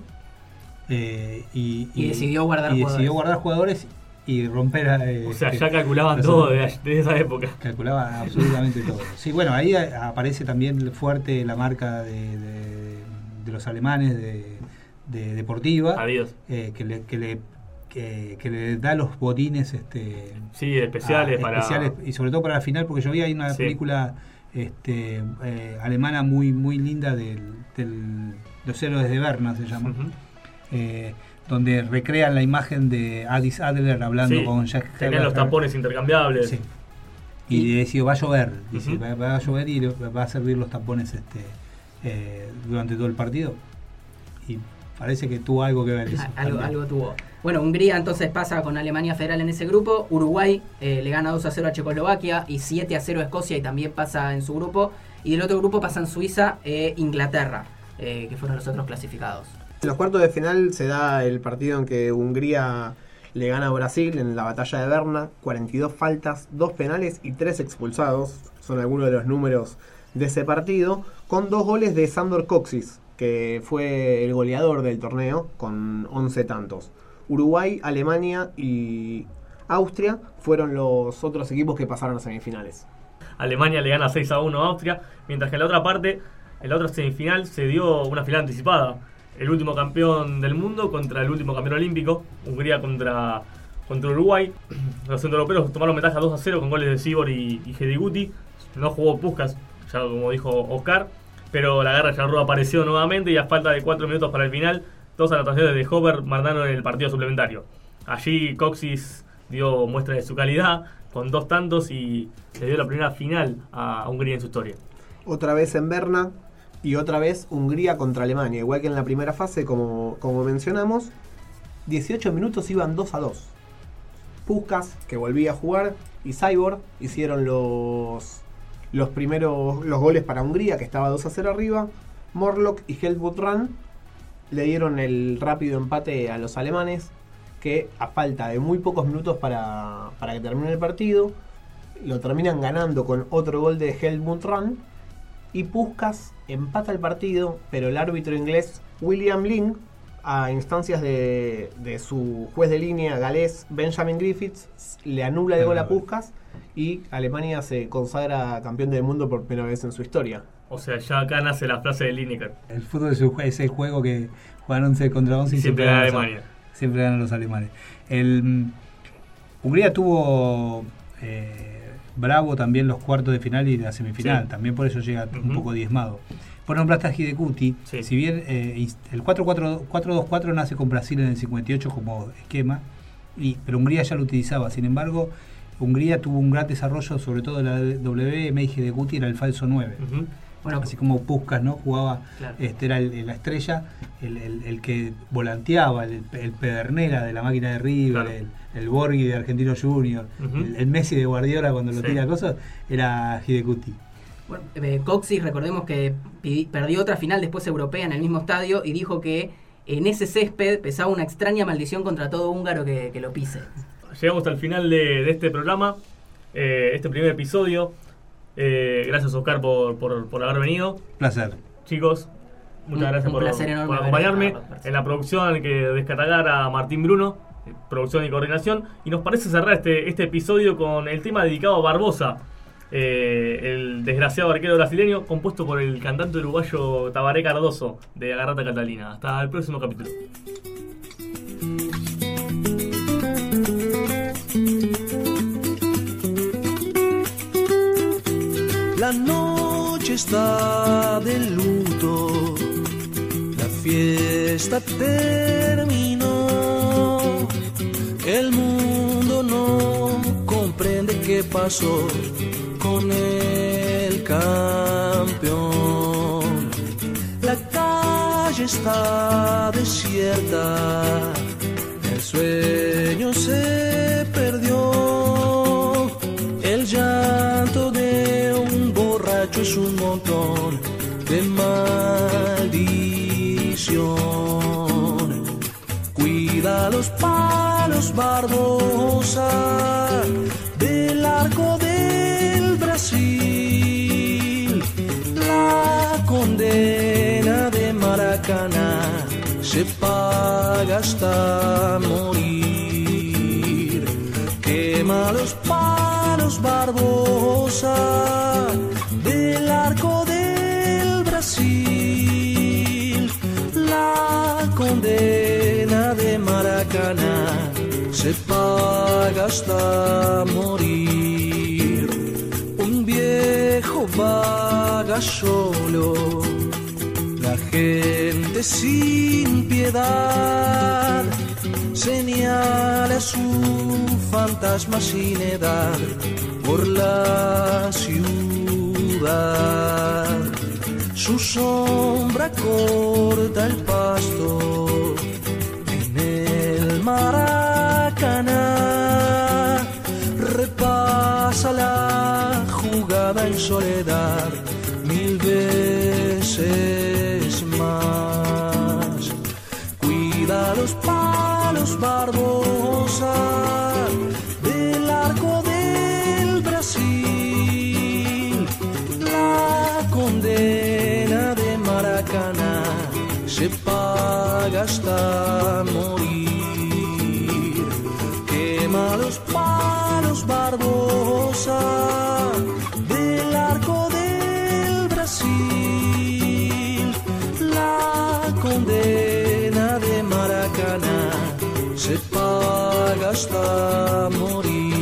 eh, y, Y decidió guardar y decidió jugadores. guardar jugadores y romper eh, O sea, este, ya calculaban los- todo de, de esa época. calculaba absolutamente todo. Sí, bueno, ahí a- aparece también fuerte la marca de, de- de los alemanes de, de Deportiva, Adiós. eh, que, le, que, le, que, que le da los botines este, Sí, especiales a- para. especiales, y sobre todo para la final, porque yo vi ahí una Sí. película este, eh, alemana muy muy linda del, del Los héroes de Berna se llama, Ujú. eh, donde recrean la imagen de Adis Adler hablando Sí, con Jack tenían los Herberger. tapones intercambiables. Sí. Y, Y- decidió, va a llover, dice, Ujú. va, va a llover y le- va a servir los tapones este eh, durante todo el partido. Y parece que tuvo algo que ver eso. Algo, algo tuvo. Bueno, Hungría entonces pasa con Alemania Federal en ese grupo. Uruguay eh, le gana dos a cero a Checoslovaquia y siete a cero a Escocia y también pasa en su grupo. Y del otro grupo pasan Suiza e Inglaterra, eh, que fueron los otros clasificados. En los cuartos de final se da el partido en que Hungría le gana a Brasil en la batalla de Berna. cuarenta y dos faltas, dos penales y tres expulsados. Son algunos de los números de ese partido. Con dos goles de Sandor Kocsis, que fue el goleador del torneo con once tantos. Uruguay, Alemania y Austria fueron los otros equipos que pasaron a semifinales. Alemania le gana seis a uno a Austria, mientras que en la otra parte, en la otra semifinal, se dio una final anticipada. El último campeón del mundo contra el último campeón olímpico, Hungría contra, contra Uruguay. Los centroeuropeos tomaron ventaja dos a cero con goles de Sibor y, y Hediguti. No jugó Puskás, ya como dijo Oscar, pero la garra Charrúa apareció nuevamente y a falta de cuatro minutos para el final, dos anotaciones de Hover mandaron el partido suplementario. Allí Kocsis dio muestra de su calidad con dos tantos y le dio la primera final a Hungría en su historia. Otra vez en Berna y otra vez Hungría contra Alemania, igual que en la primera fase, como, como mencionamos. dieciocho minutos iban dos a dos. Puskás, que volvía a jugar, y Sibor hicieron los, los primeros los goles para Hungría, que estaba dos a cero arriba. Morlock y Helmut Rahn le dieron el rápido empate a los alemanes, que a falta de muy pocos minutos para, para que termine el partido, lo terminan ganando con otro gol de Helmut Rahn. Y Puskás empata el partido, pero el árbitro inglés William Ling, a instancias de, de su juez de línea galés Benjamin Griffiths, le anula el gol a Puskás y Alemania se consagra campeón del mundo por primera vez en su historia. O sea, ya acá nace la frase de Lineker. El fútbol es, un, es el juego que juegan once contra once y siempre, siempre gana ganan Alemania. Los, siempre ganan los alemanes. El, Hungría tuvo eh, bravo también los cuartos de final y la semifinal. Sí. También por eso llega uh-huh. un poco diezmado. Por nombraste a Hidekuti, sí. Si bien eh, el cuatro cuatro dos cuatro nace con Brasil en el cincuenta y ocho como esquema, y, pero Hungría ya lo utilizaba. Sin embargo, Hungría tuvo un gran desarrollo, sobre todo la W M, y Hidekuti era el falso nueve. Uh-huh. Bueno, así como Puskás, ¿no? Jugaba, claro. este era el, la estrella, el, el, el que volanteaba, el, el Pedernera de la máquina de River, claro. el, el Borghi de Argentino Junior, uh-huh. el, el Messi de Guardiola cuando lo sí. tira cosas, era Hidekuti. Bueno, eh, Kocsis, recordemos que pidi, perdió otra final después europea en el mismo estadio y dijo que en ese césped pesaba una extraña maldición contra todo húngaro que, que lo pise. Llegamos al final de, de este programa, eh, este primer episodio. Eh, gracias, Oscar, por, por, por haber venido. Placer. Chicos, muchas un, gracias un por, por acompañarme. En la producción hay que destacar a Martín Bruno, producción y coordinación. Y nos parece cerrar este, este episodio con el tema dedicado a Barbosa, eh, el desgraciado arquero brasileño, compuesto por el cantante uruguayo Tabaré Cardoso de Agarrata Catalina. Hasta el próximo capítulo. La noche está de luto, la fiesta terminó, el mundo no comprende qué pasó con el campeón. La calle está desierta, el sueño se perdió, el llanto de un borracho es un montón de maldición. Cuida los palos, Barbosa, del arco del Brasil. La condena de Maracaná se paga hasta morir. Quema los palos, Barbosa, del arco del Brasil. La condena de Maracaná se paga hasta morir. Un viejo vaga solo, la gente sin piedad señala su fantasma sin edad por la ciudad. su sombra corta el pasto en el Maracaná. Repasa la jugada en soledad mil veces más. Cuida los palos, Barbosa, del arco del Brasil. La condena de Maracaná se paga hasta morir. Quema los palos, Barbosa, del arco del Brasil. La condena de Maracaná se paga hasta morir.